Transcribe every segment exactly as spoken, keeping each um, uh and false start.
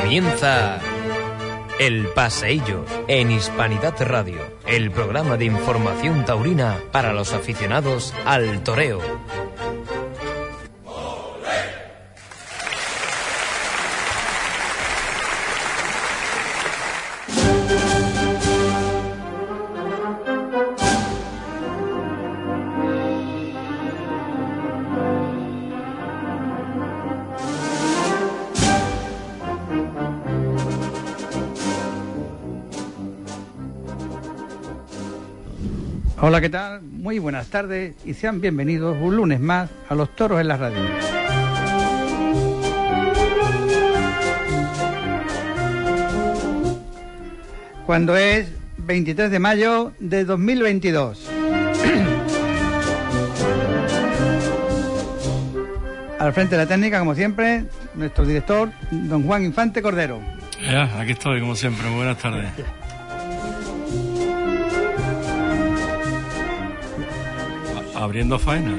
Comienza El Paseillo en Hispanidad Radio, el programa de información taurina para los aficionados al toreo. Hola, ¿qué tal? Muy buenas tardes y sean bienvenidos un lunes más a Los Toros en la Radio. Cuando es veintitrés de mayo de dos mil veintidós. Al frente de la técnica, como siempre, nuestro director, don Juan Infante Cordero. Ya, aquí estoy, como siempre. Muy buenas tardes. Abriendo faena.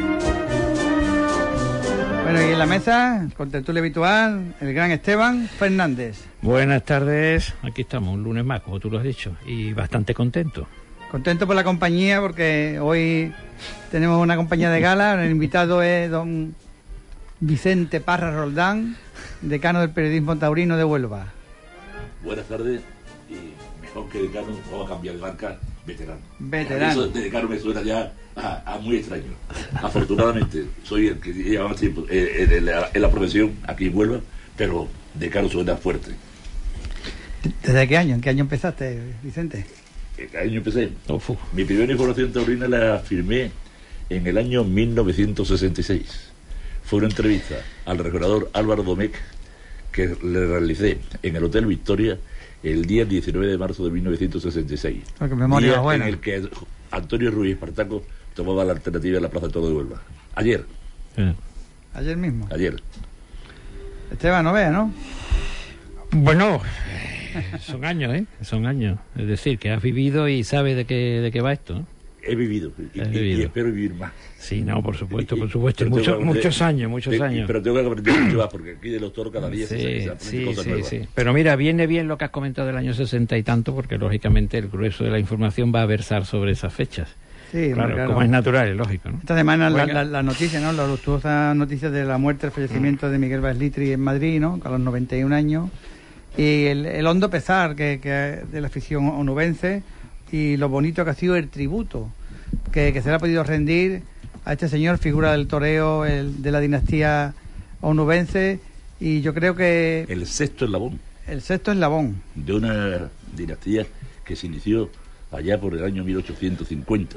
Bueno, y en la mesa, con tertulia habitual, el gran Esteban Fernández. Buenas tardes, aquí estamos, un lunes más, como tú lo has dicho, y bastante contento. Contento por la compañía, porque hoy tenemos una compañía de gala. El invitado es don Vicente Parra Roldán, decano del periodismo taurino de Huelva. Buenas tardes, y mejor que decano, vamos a cambiar de marca. Veterano. Veterano. Eso de decano me suena ya a, a muy extraño. Afortunadamente, soy el que lleva más tiempo eh, en, la, en la profesión aquí en Huelva, pero decano suena fuerte. ¿Desde qué año? ¿En qué año empezaste, Vicente? ¿En qué año empecé? Uf. Mi primera información taurina la firmé en el año mil novecientos sesenta y seis. Fue una entrevista al recorredor Álvaro Domecq que le realicé en el Hotel Victoria el día diecinueve de marzo de mil novecientos sesenta y seis. Porque memoria día buena. En el que Antonio Ruiz Espartaco tomaba la alternativa en la Plaza de Toros de Huelva. Ayer. Sí. Ayer mismo. Ayer. Esteban, no vea, ¿no? Bueno, son años, ¿eh? Son años. Es decir, que has vivido y sabes de qué, de qué va esto, ¿no? He vivido y, Has y, vivido. y espero vivir más. Sí, no, por supuesto, por supuesto. Pero Mucho, tengo que aprender- muchos años, muchos te- años. Pero tengo que aprender mucho más, porque aquí de los toros cada día se, Sí, se aprende sí, cosas sí, nuevas. sí. Pero mira, viene bien lo que has comentado del año sesenta y tanto, porque lógicamente el grueso de la información va a versar sobre esas fechas. Sí, Claro, claro. como es natural, es lógico, ¿no? Esta semana la, Venga. la, la noticia, ¿no? La luctuosa noticia de la muerte, el fallecimiento de Miguel Báez Litri en Madrid, ¿no? A los noventa y un años. Y el, el hondo pesar que, que de la afición onubense y lo bonito que ha sido el tributo que, que se le ha podido rendir a este señor, figura del toreo el, de la dinastía onubense. Y yo creo que El sexto eslabón el sexto eslabón. de una dinastía que se inició allá por el año mil ochocientos cincuenta.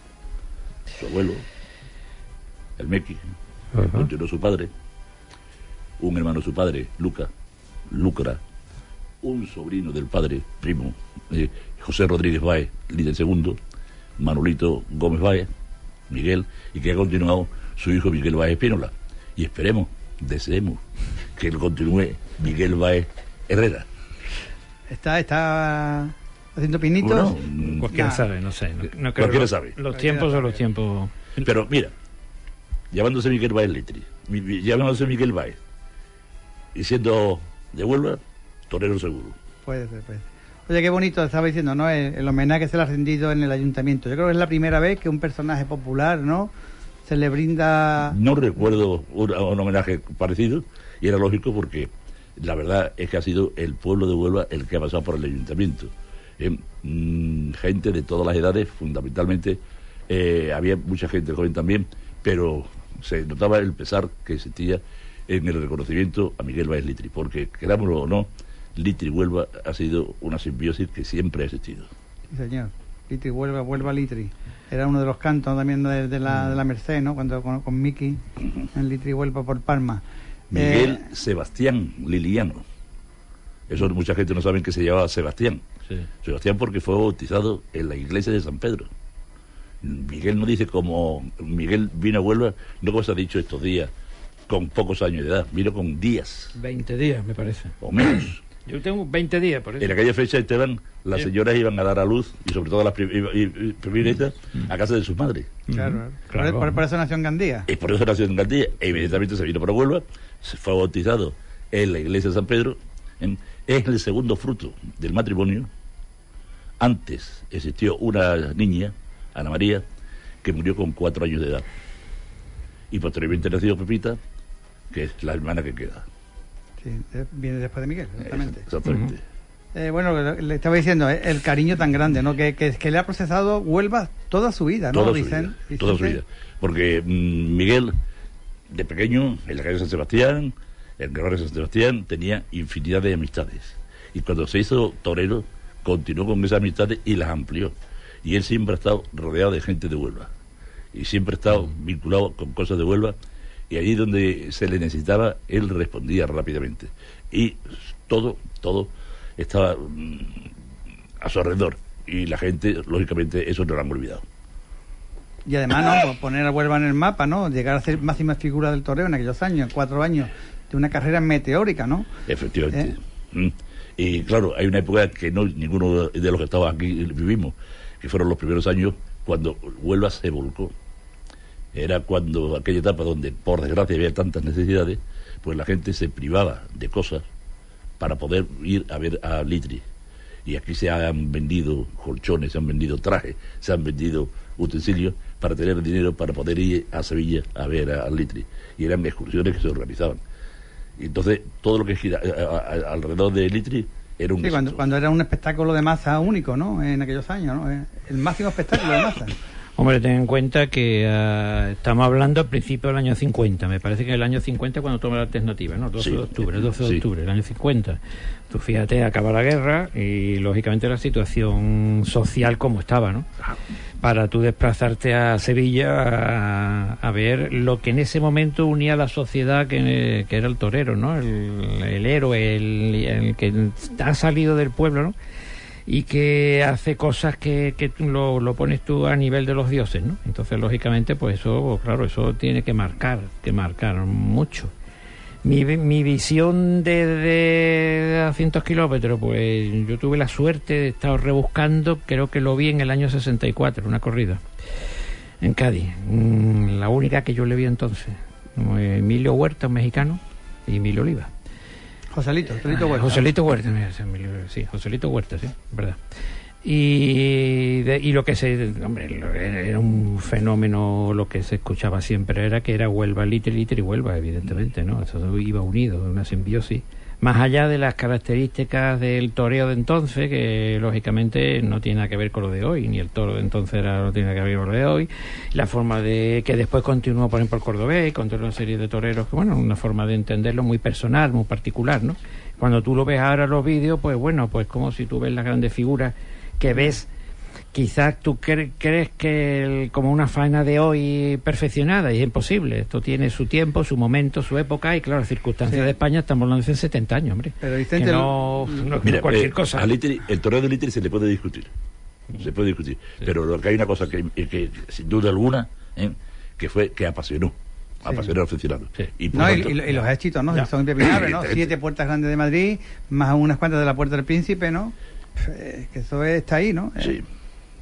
Su abuelo, el Mequi, Ajá. continuó su padre, un hermano de su padre, Luca, Lucra, un sobrino del padre, primo, eh, José Rodríguez Báez, líder segundo, Manolito Gómez Báez, Miguel, y que ha continuado su hijo Miguel Báez Espínola. Y esperemos, deseemos, que él continúe Miguel Báez Herrera. Está, está haciendo pinitos. Bueno, mm, Cualquiera Nah. sabe, no sé. No, no creo Cualquiera los- sabe. Los tiempos son los tiempos. Pero mira, llamándose Miguel Báez Litri, mi- mi- llamándose Miguel Báez, y siendo de Huelva, torero seguro. Puede ser, puede ser. Oye, qué bonito estaba diciendo, ¿no? El, el homenaje que se le ha rendido en el ayuntamiento. Yo creo que es la primera vez que un personaje popular, ¿no? Se le brinda... No recuerdo un, un homenaje parecido, y era lógico porque la verdad es que ha sido el pueblo de Huelva el que ha pasado por el ayuntamiento. Eh, mm, gente de todas las edades, fundamentalmente, eh, había mucha gente joven también, pero se notaba el pesar que existía en el reconocimiento a Miguel Báez Litri, porque, querámoslo o no, Litri Huelva ha sido una simbiosis que siempre ha existido. Sí, señor. Litri, vuelva, vuelva Litri. Era uno de los cantos también de, de, la, de la Merced, ¿no? Cuando con, con Miki, en Litri, vuelva por Palma. Miguel Eh, Sebastián Liliano. Eso mucha gente no sabe que se llamaba Sebastián. Sí. Sebastián porque fue bautizado en la iglesia de San Pedro. Miguel no dice como... Miguel vino a Huelva, no como se ha dicho estos días, con pocos años de edad, vino con días, veinte días, me parece. o menos. Yo tengo veinte días, por eso. En aquella fecha, Esteban, las Sí. señoras iban a dar a luz, y sobre todo las prim- y- y- y primerizas, a casa de sus madres. Claro, Claro. Por, por- por eso nació en Gandía. Y por eso nació en Gandía, e inmediatamente se vino para Huelva, se fue bautizado en la iglesia de San Pedro, en, es el segundo fruto del matrimonio. Antes existió una niña, Ana María, que murió con cuatro años de edad. Y posteriormente nació Pepita, que es la hermana que queda. Sí, viene después de Miguel, exactamente. Eh, exactamente. Uh-huh. Eh, bueno, le estaba diciendo, eh, el cariño tan grande, ¿no? Que, que, que le ha procesado Huelva toda su vida, ¿no? Toda su Vicente, vida, Vicente. toda su vida. Porque mmm, Miguel, de pequeño, en la calle San Sebastián, en el barrio de San Sebastián, tenía infinidad de amistades. Y cuando se hizo torero, continuó con esas amistades y las amplió. Y él siempre ha estado rodeado de gente de Huelva. Y siempre ha estado vinculado con cosas de Huelva. Y allí donde se le necesitaba, él respondía rápidamente. Y todo, todo estaba mmm, a su alrededor. Y la gente, lógicamente, eso no lo han olvidado. Y además, ¿no? Poner a Huelva en el mapa, ¿no? Llegar a ser máxima figura del toreo en aquellos años, cuatro años, de una carrera meteórica, ¿no? Efectivamente. ¿Eh? Mm. Y claro, hay una época que no ninguno de los que estaban aquí vivimos, que fueron los primeros años cuando Huelva se volcó. Era cuando aquella etapa donde, por desgracia, había tantas necesidades, pues la gente se privaba de cosas para poder ir a ver a Litri. Y aquí se han vendido colchones, se han vendido trajes, se han vendido utensilios para tener dinero para poder ir a Sevilla a ver a, a Litri. Y eran excursiones que se organizaban. Y entonces, todo lo que gira a, a, a, alrededor de Litri era un... Sí, cuando, cuando era un espectáculo de masa único, ¿no? En aquellos años, ¿no? El máximo espectáculo de masa. Hombre, ten en cuenta que uh, estamos hablando al principio del año cincuenta. Me parece que en el año cincuenta cuando toma la alternativa, ¿no? doce sí, de octubre, doce de sí. octubre, el año cincuenta. Tú fíjate, acaba la guerra y lógicamente la situación social como estaba, ¿no? Para tú desplazarte a Sevilla a, a ver lo que en ese momento unía a la sociedad, que, que era el torero, ¿no? El, el héroe, el, el que ha salido del pueblo, ¿no? Y que hace cosas que, que tú lo, lo pones tú a nivel de los dioses, ¿no? Entonces, lógicamente, pues eso, claro, eso tiene que marcar, que marcar mucho. Mi, mi visión de, de a cientos kilómetros, pues yo tuve la suerte de estar rebuscando, creo que lo vi en el año sesenta y cuatro, una corrida en Cádiz, la única que yo le vi entonces. Emilio Huerta, un mexicano, y Emilio Oliva. Joselito, Joselito Huerta. Joselito Huerta, sí, Joselito Huerta, sí, verdad. Y, de, y lo que se, hombre, era un fenómeno, lo que se escuchaba siempre era que era Huelva, Litri, Litri y Huelva, evidentemente, ¿no? Eso iba unido, una simbiosis. Más allá de las características del toreo de entonces, que lógicamente no tiene nada que ver con lo de hoy, ni el toro de entonces era, no tiene nada que ver con lo de hoy, la forma de que después continuó, por ejemplo, el cordobés, con toda una serie de toreros, que bueno, una forma de entenderlo muy personal, muy particular, ¿no? Cuando tú lo ves ahora los vídeos, pues bueno, pues como si tú ves las grandes figuras que ves, quizás tú cre- crees que el, como una faena de hoy perfeccionada, y es imposible. Esto tiene su tiempo, su momento, su época, y claro, las circunstancias sí. de España estamos hablando de setenta años, hombre. Pero Vicente, que no, no, mira, no cualquier eh, cosa. A Litri, el toreo de Litri se le puede discutir, se puede discutir, sí. Pero lo que hay una cosa que, que sin duda alguna, ¿eh? que fue que apasionó. Sí. Apasionó al aficionado. Sí. Y, no, tanto, y, y los éxitos, ¿no? Ya. Son impepinables, ¿no? Siete puertas grandes de Madrid, más unas cuantas de la Puerta del Príncipe, ¿no? Eh, que eso está ahí, ¿no? Sí. Eh.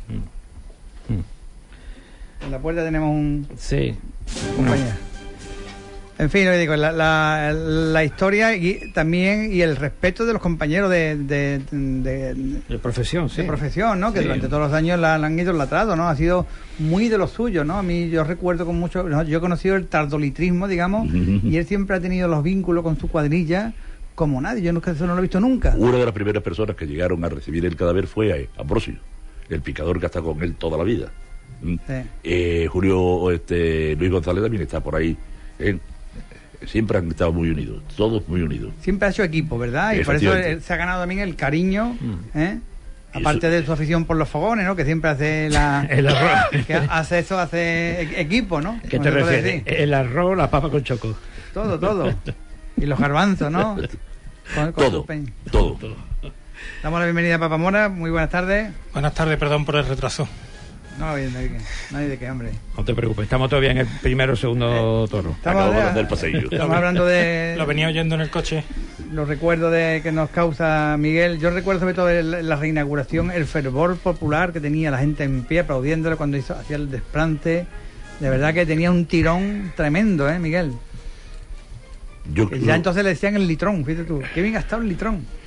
En la puerta tenemos un... Sí. Compañero. En fin, lo que digo, la, la, la historia y también y el respeto de los compañeros de... De, de, de profesión, sí. De profesión, ¿no? Que sí. durante todos los años la, la han idolatrado, ¿no? Ha sido muy de lo suyo, ¿no? A mí yo recuerdo con mucho... ¿no? Yo he conocido el tardolitrismo, digamos, uh-huh. y él siempre ha tenido los vínculos con su cuadrilla como nadie. Yo nunca, eso no lo he visto nunca. Una de las primeras personas que llegaron a recibir el cadáver fue a Ambrosio, el picador que está con él toda la vida. Sí. Eh, Julio, este, Luis González también está por ahí. ¿eh? Siempre han estado muy unidos, todos muy unidos. Siempre ha hecho equipo, ¿verdad? Y por eso él, se ha ganado también el cariño, mm. ¿eh? Aparte eso, de su afición por los fogones, ¿no? Que siempre hace la... el arroz. Que hace eso, hace equipo, ¿no? ¿Qué te refieres? El arroz, la papa con choco. Todo, todo. Y los garbanzos, ¿no? Con, con todo, todo, todo. Damos la bienvenida a Papa Mora, muy buenas tardes. Buenas tardes, perdón por el retraso. No, no hay de qué, no hay de qué, hombre. No te preocupes, estamos todavía en el primero o segundo toro. Estamos hablando del paseillo. Estamos hablando de... Lo venía oyendo en el coche. Los recuerdos de que nos causa Miguel. Yo recuerdo sobre todo la, la reinauguración, el fervor popular que tenía la gente en pie aplaudiéndole cuando hizo, hacía el desplante. De verdad que tenía un tirón tremendo, ¿eh, Miguel? Yo, ya no. Entonces le decían el litrón, fíjate tú. Qué bien gastado el litrón.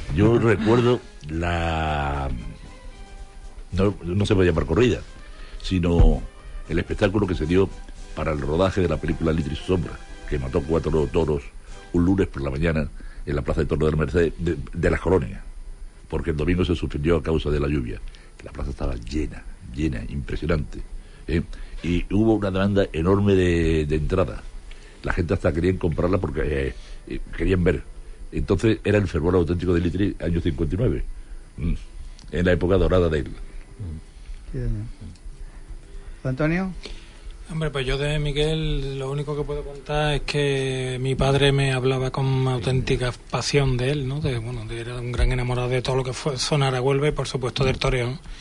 Yo recuerdo la... No, no se puede llamar corrida, sino el espectáculo que se dio para el rodaje de la película Litri y su sombra, que mató cuatro toros un lunes por la mañana en la plaza de Toros de la Merced de, de las colonias, porque el domingo se suspendió a causa de la lluvia. La plaza estaba llena, llena, impresionante, ¿eh? Y hubo una demanda enorme de, de entrada. La gente hasta querían comprarla porque eh, eh, querían ver. Entonces era el fervor auténtico de Litri, año cincuenta y nueve, mm, en la época dorada de él. Sí, señor. ¿Antonio? Hombre, pues yo de Miguel lo único que puedo contar es que mi padre me hablaba con auténtica pasión de él, ¿no? De, bueno, de, era un gran enamorado de todo lo que fue sonar a Huelva y por supuesto del toreo, ¿no?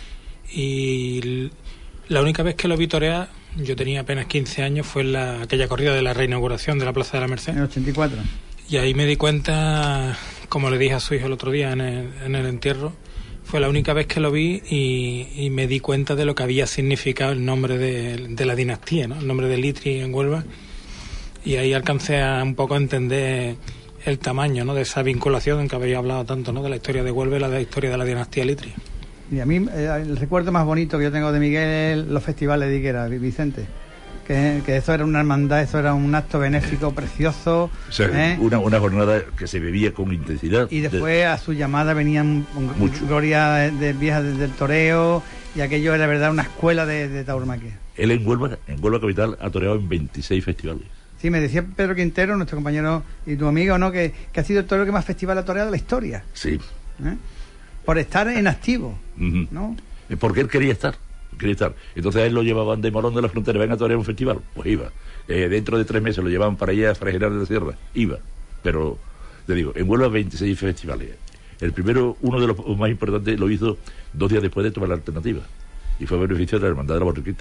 Y la única vez que lo vi torear, yo tenía apenas quince años, fue en la, aquella corrida de la reinauguración de la Plaza de la Merced. En el ochenta y cuatro. Y ahí me di cuenta, como le dije a su hijo el otro día en el, en el entierro, fue la única vez que lo vi y, y me di cuenta de lo que había significado el nombre de, de la dinastía, ¿no? El nombre de Litri en Huelva. Y ahí alcancé a un poco a entender el tamaño, ¿no? De esa vinculación en que habéis hablado tanto, ¿no? De la historia de Huelva y la, de la historia de la dinastía Litri. Y a mí eh, el recuerdo más bonito que yo tengo de Miguel es los festivales de Higuera, Vicente. Que, que eso era una hermandad, eso era un acto benéfico precioso. O sea, ¿eh? una, una jornada que se vivía con intensidad. Y después de... a su llamada venían Mucho. gloria de, de viejas del toreo, y aquello era, verdad, una escuela de, de tauromaquia. Él en Huelva, en Huelva Capital, ha toreado en veintiséis festivales. Sí, me decía Pedro Quintero, nuestro compañero y tu amigo, ¿no? Que, que ha sido el torero que más festival ha toreado de la historia. Sí. ¿Eh? Por estar en activo, uh-huh. ¿no? Porque él quería estar. Quería estar. Entonces a él lo llevaban de Morón de la Frontera, ven a torear un festival, pues iba. Eh, dentro de tres meses lo llevaban para allá a Fray General de la Sierra, iba. Pero, te digo, en Huelva veintiséis festivales. El primero, uno de los más importantes, lo hizo dos días después de tomar la alternativa. Y fue a beneficio de la Hermandad de la Borriquita.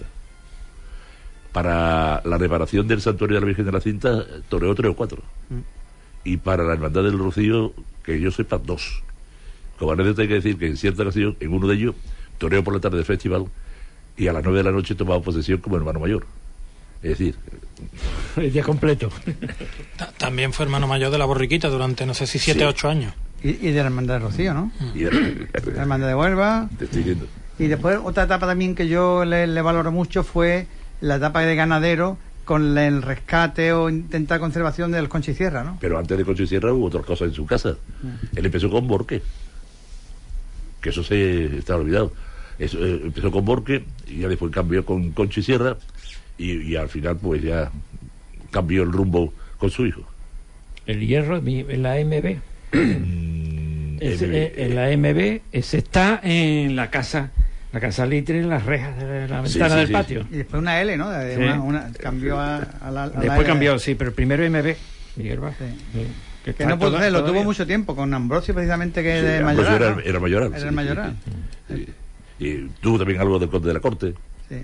Para la reparación del Santuario de la Virgen de la Cinta, toreó tres o cuatro. Mm. Y para la Hermandad del Rocío, que yo sepa, dos. Como anécdota hay que decir que en cierta ocasión, en uno de ellos, toreó por la tarde del festival, y a las nueve de la noche tomaba posesión como hermano mayor. Es decir... El día completo. También fue hermano mayor de la Borriquita durante, no sé si siete o sí. ocho años. Y, y de la Hermandad de Rocío, ¿no? Y de la, la Hermandad de Huelva. Te estoy diciendo. Y después otra etapa también que yo le, le valoro mucho fue la etapa de ganadero, con el rescate o intentar conservación del Concha y Sierra, ¿no? Pero antes de Concha y Sierra hubo otras cosas en su casa. Mm. Él empezó con Borque. Que eso se está olvidado. Eso, eh, empezó con Borque y ya después cambió con Concha y Sierra y, y al final pues ya cambió el rumbo con su hijo. El hierro en la M B. es, eh, en la M B ese está en la casa la casa Litri, en las rejas de la ventana sí, sí, del sí, patio. Sí. Y después una L, ¿no? De sí. una, una, cambió a, a la a después la cambió, sí, pero primero M B. Miguel sí. Sí. Que, que no pudo ser, lo tuvo mucho tiempo con Ambrosio precisamente, que sí, de Mayoral, era, ¿no? era Mayoral. Era sí, el Mayoral. Sí, sí. Sí. Y tuvo también algo del Conde de la Corte. Sí.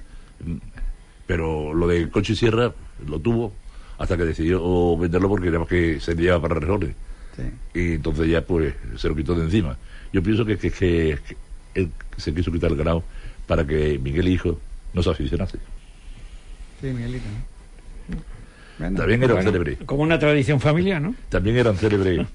Pero lo de Concha y Sierra lo tuvo hasta que decidió venderlo porque era más que se llevaba para rejones. Sí. Y entonces ya pues se lo quitó de encima. Yo pienso que, que, que, que él se quiso quitar el ganado para que Miguel hijo no se aficionase. Sí, Miguelito, ¿no? Bueno, también eran bueno, célebres. Como una tradición familiar, ¿no? También eran célebres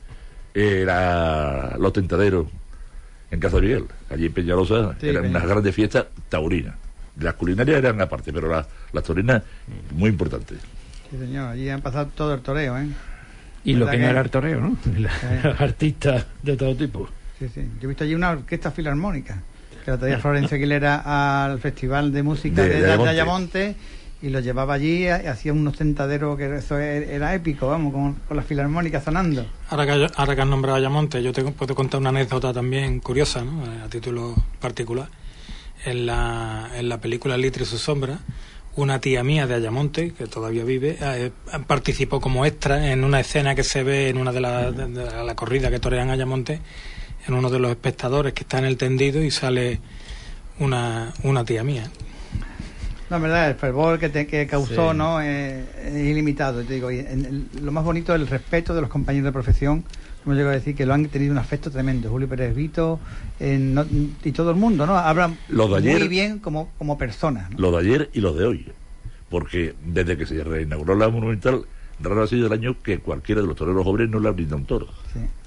era los tentaderos en Casa de Miguel, allí en Peñalosa, sí, eran unas grandes fiestas taurinas. Las culinarias eran aparte, pero las, las taurinas muy importantes. Sí, señor, allí han pasado todo el toreo, ¿eh? Y lo que, que no era el toreo, ¿no? Los eh. artistas de todo tipo. Sí, sí. Yo he visto allí una orquesta filarmónica, que la traía Florencia Aguilera al Festival de Música de, de, de, de Ayamonte, y lo llevaba allí, hacía unos tentaderos que eso era épico, vamos, con, con las filarmónicas sonando. Ahora que, ahora que has nombrado Ayamonte, yo te puedo contar una anécdota también curiosa, ¿no? A título particular. En la, en la película Litri y su sombra, una tía mía de Ayamonte, que todavía vive, eh, participó como extra en una escena que se ve en una de las de, de la corrida que torean Ayamonte, en uno de los espectadores que está en el tendido y sale una, una tía mía. La verdad, el fervor que, te, que causó, sí. ¿no? Eh, es ilimitado. Te digo, y en el, lo más bonito es el respeto de los compañeros de profesión. Como llego a decir, que lo han tenido un afecto tremendo. Julio Pérez Vito eh, no, y todo el mundo, ¿no? Hablan los de ayer, muy bien como, como personas, ¿no? Los de ayer y los de hoy. Porque desde que se reinauguró la Monumental, raro ha sido el año que cualquiera de los toreros jóvenes no le ha brindado un toro. Sí.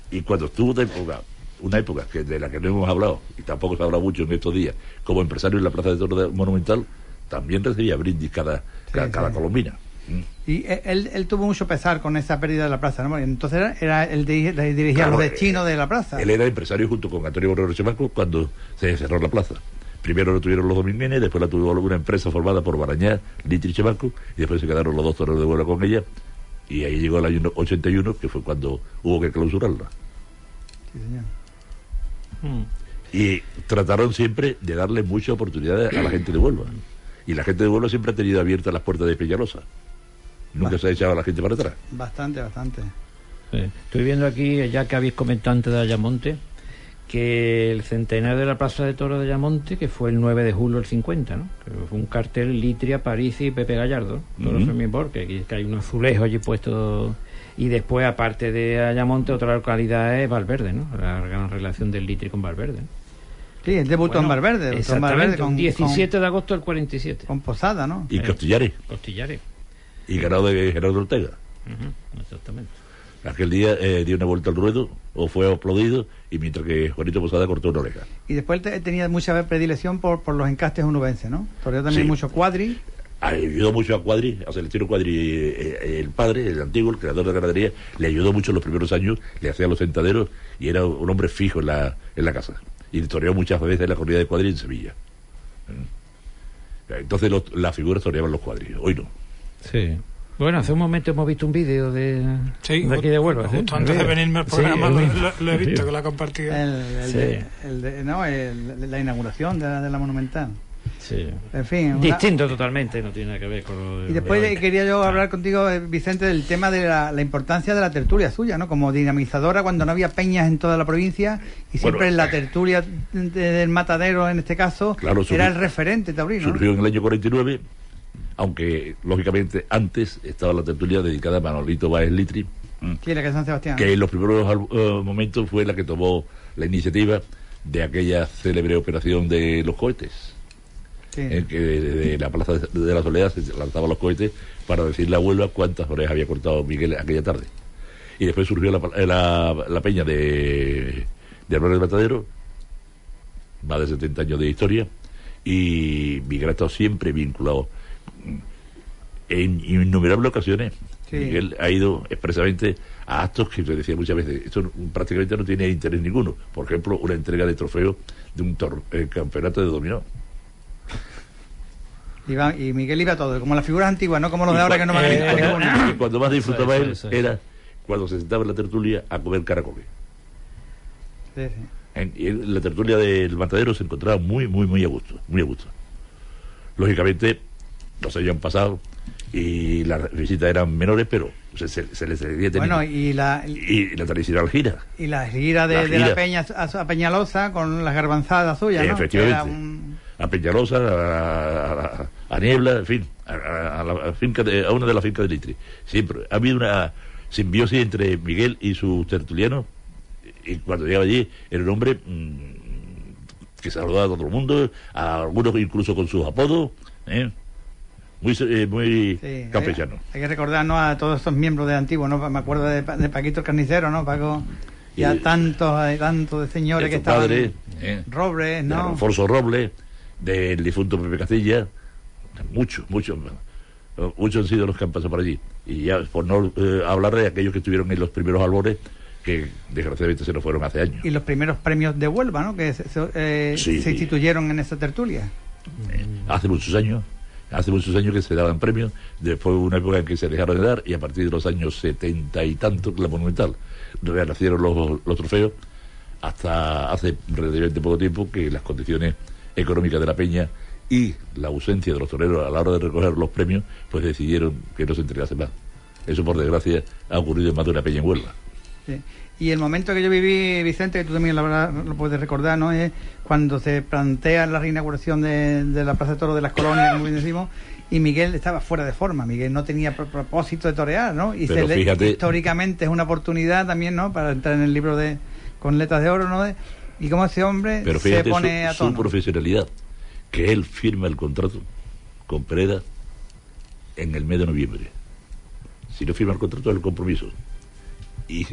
Y cuando estuvo de época, una época que de la que no hemos hablado, y tampoco se ha hablado mucho en estos días, como empresario en la Plaza de Toros de Monumental, también recibía brindis cada, Sí, cada, sí. cada colombina. Mm. Y él, él tuvo mucho pesar con esa pérdida de la plaza, ¿no? Porque entonces era, era el de, de dirigía Claro, los destinos de la plaza. Él era empresario junto con Antonio Borrero Chemaco cuando se cerró la plaza. Primero lo tuvieron los dominguenes, después la tuvo una empresa formada por Barañá, Litri y Chemaco, y después se quedaron los dos toreros de Huelva con ella, y ahí llegó el año ochenta y uno, que fue cuando hubo que clausurarla. Sí, señor. Mm. Y trataron siempre de darle muchas oportunidades a la gente de Huelva. Y la gente de Huelva siempre ha tenido abiertas las puertas de Peñalosa. Nunca Va. se ha echado a la gente para atrás. Bastante, bastante. Sí. Estoy viendo aquí, ya que habéis comentado antes de Ayamonte, que el centenario de la Plaza de Toros de Ayamonte, que fue el nueve de julio del cincuenta, ¿no? Que fue un cartel Litria, París y Pepe Gallardo, Toro Ujú. Fermín Borque, que, que hay un azulejo allí puesto. Y después, aparte de Ayamonte, otra localidad es Valverde, ¿no? La gran relación del Litri con Valverde. Sí, él debutó en Bueno, Valverde. Debutó en exactamente, Valverde con, diecisiete de agosto del cuarenta y siete. con, con Posada, ¿no? Y Eh. Costillares, Costillares. y ganado de Gerardo Ortega. Ujú, exactamente. Aquel día eh, dio una vuelta al ruedo, o fue aplaudido, y mientras que Juanito Posada cortó una oreja. Y después te- tenía mucha predilección por, por los encastes onubenses, ¿no? Toreó también Sí. mucho cuadri. Ayudó mucho a Cuadri, a Celestino Cuadri, eh, eh, el padre, el antiguo, el creador de la ganadería, le ayudó mucho en los primeros años, le hacía los sentaderos y era un hombre fijo en la, en la casa. Y toreó muchas veces en la corrida de Cuadri en Sevilla. ¿Eh? Entonces los, las figuras toreaban los Cuadri, hoy no. Sí. Bueno, hace un momento hemos visto un vídeo de, Sí, de aquí de Huelva. justo ¿sí? antes de El vídeo. venirme al Sí, programa el lo, mismo. lo- lo he visto, Sí. que lo ha compartido. El, el Sí. de, el de- no, el- la inauguración de la, de la Monumental. Sí. En fin. una- Distinto totalmente, no tiene nada que ver con lo de Y después de hoy. quería yo Ah. hablar contigo, eh, Vicente, del tema de la, la importancia de la tertulia suya, ¿no? Como dinamizadora cuando no había peñas en toda la provincia y siempre Bueno, en la tertulia de- del matadero, en este caso, Claro, surgió- era el referente taurino, ¿no? Surgió en el año cuarenta y nueve, aunque lógicamente antes estaba la tertulia dedicada a Manolito Báez Litri, mm, Sí, la que es San Sebastián. que en los primeros al- eh, momentos fue la que tomó la iniciativa de aquella célebre operación de los cohetes, Sí. en que desde la Plaza de de la Soledad se lanzaban los cohetes para decirle a Huelva cuántas orejas había cortado Miguel aquella tarde. Y después surgió la, la, la peña de, de Álvarez del Matadero, más de setenta años de historia, y Miguel ha estado siempre vinculado. En innumerables ocasiones, Sí. Miguel ha ido expresamente a actos que, le decía muchas veces, esto no- prácticamente no tiene interés ninguno. Por ejemplo, una entrega de trofeo de un tor- eh, campeonato de dominó. Iba- y Miguel iba a todo, como las figuras antiguas, no como los de Y ahora cua- que no van a y ir a cuando- ninguna. y cuando más disfrutaba Eso, él eso, eso. era cuando se sentaba en la tertulia a comer caracoles. Sí, sí. En, y en la tertulia del matadero se encontraba muy, muy, muy a gusto, muy a gusto. Lógicamente, los años han pasado y las visitas eran menores, pero se, se, se les seguía teniendo. Bueno, y la, y la tradicional gira. y la gira de La de la, gira. peña a, a Peñalosa con las garbanzadas suyas, ¿no? Efectivamente. Era un- A Peñalosa, a, a- a Niebla, en fin, a, a- a la finca de, a una de las fincas de Litri. Siempre ha habido una simbiosis entre Miguel y sus tertulianos, y cuando llegaba allí era un hombre mm, que saludaba a todo el mundo, a algunos incluso con sus apodos, ¿eh? muy eh, muy Sí, campechano. Hay, hay que recordarnos a todos estos miembros de antiguo, ¿no? Me acuerdo de, Pa- de Paquito el Carnicero, ¿no? Paco, y a Y- tantos, hay tantos de señores de que su estaban. padre, ¿eh? Robles, de ¿no? Alfonso Robles, del difunto Pepe Castilla, muchos, muchos, muchos han sido los que han pasado por allí. Y ya, por no eh, hablar de aquellos que estuvieron en los primeros albores, que desgraciadamente se nos fueron hace años. Y los primeros premios de Huelva, ¿no? Que se, se- eh, Sí. se instituyeron en esa tertulia. Eh, hace muchos años, hace muchos años que se daban premios, después hubo una época en que se dejaron de dar, y a partir de los años setenta y tantos, la Monumental, renacieron los, los trofeos, hasta hace relativamente poco tiempo que las condiciones económicas de la peña y la ausencia de los toreros a la hora de recoger los premios, pues decidieron que no se entregase más. Eso, por desgracia, ha ocurrido en más de una peña en Huelva. Sí. Y el momento que yo viví, Vicente, que tú también la verdad lo puedes recordar, ¿no? Es cuando se plantea la reinauguración de, de la Plaza de Toros de las Colonias, como bien decimos, y Miguel estaba fuera de forma. Miguel no tenía pro- propósito de torear, ¿no? Y Pero se le- fíjate- históricamente es una oportunidad también, ¿no? Para entrar en el libro de con letras de oro, ¿no? De- y cómo ese hombre Pero se fíjate pone su, a su tono. profesionalidad, que él firma el contrato con Pereda en el mes de noviembre. Si no firma el contrato es el compromiso. Y eh,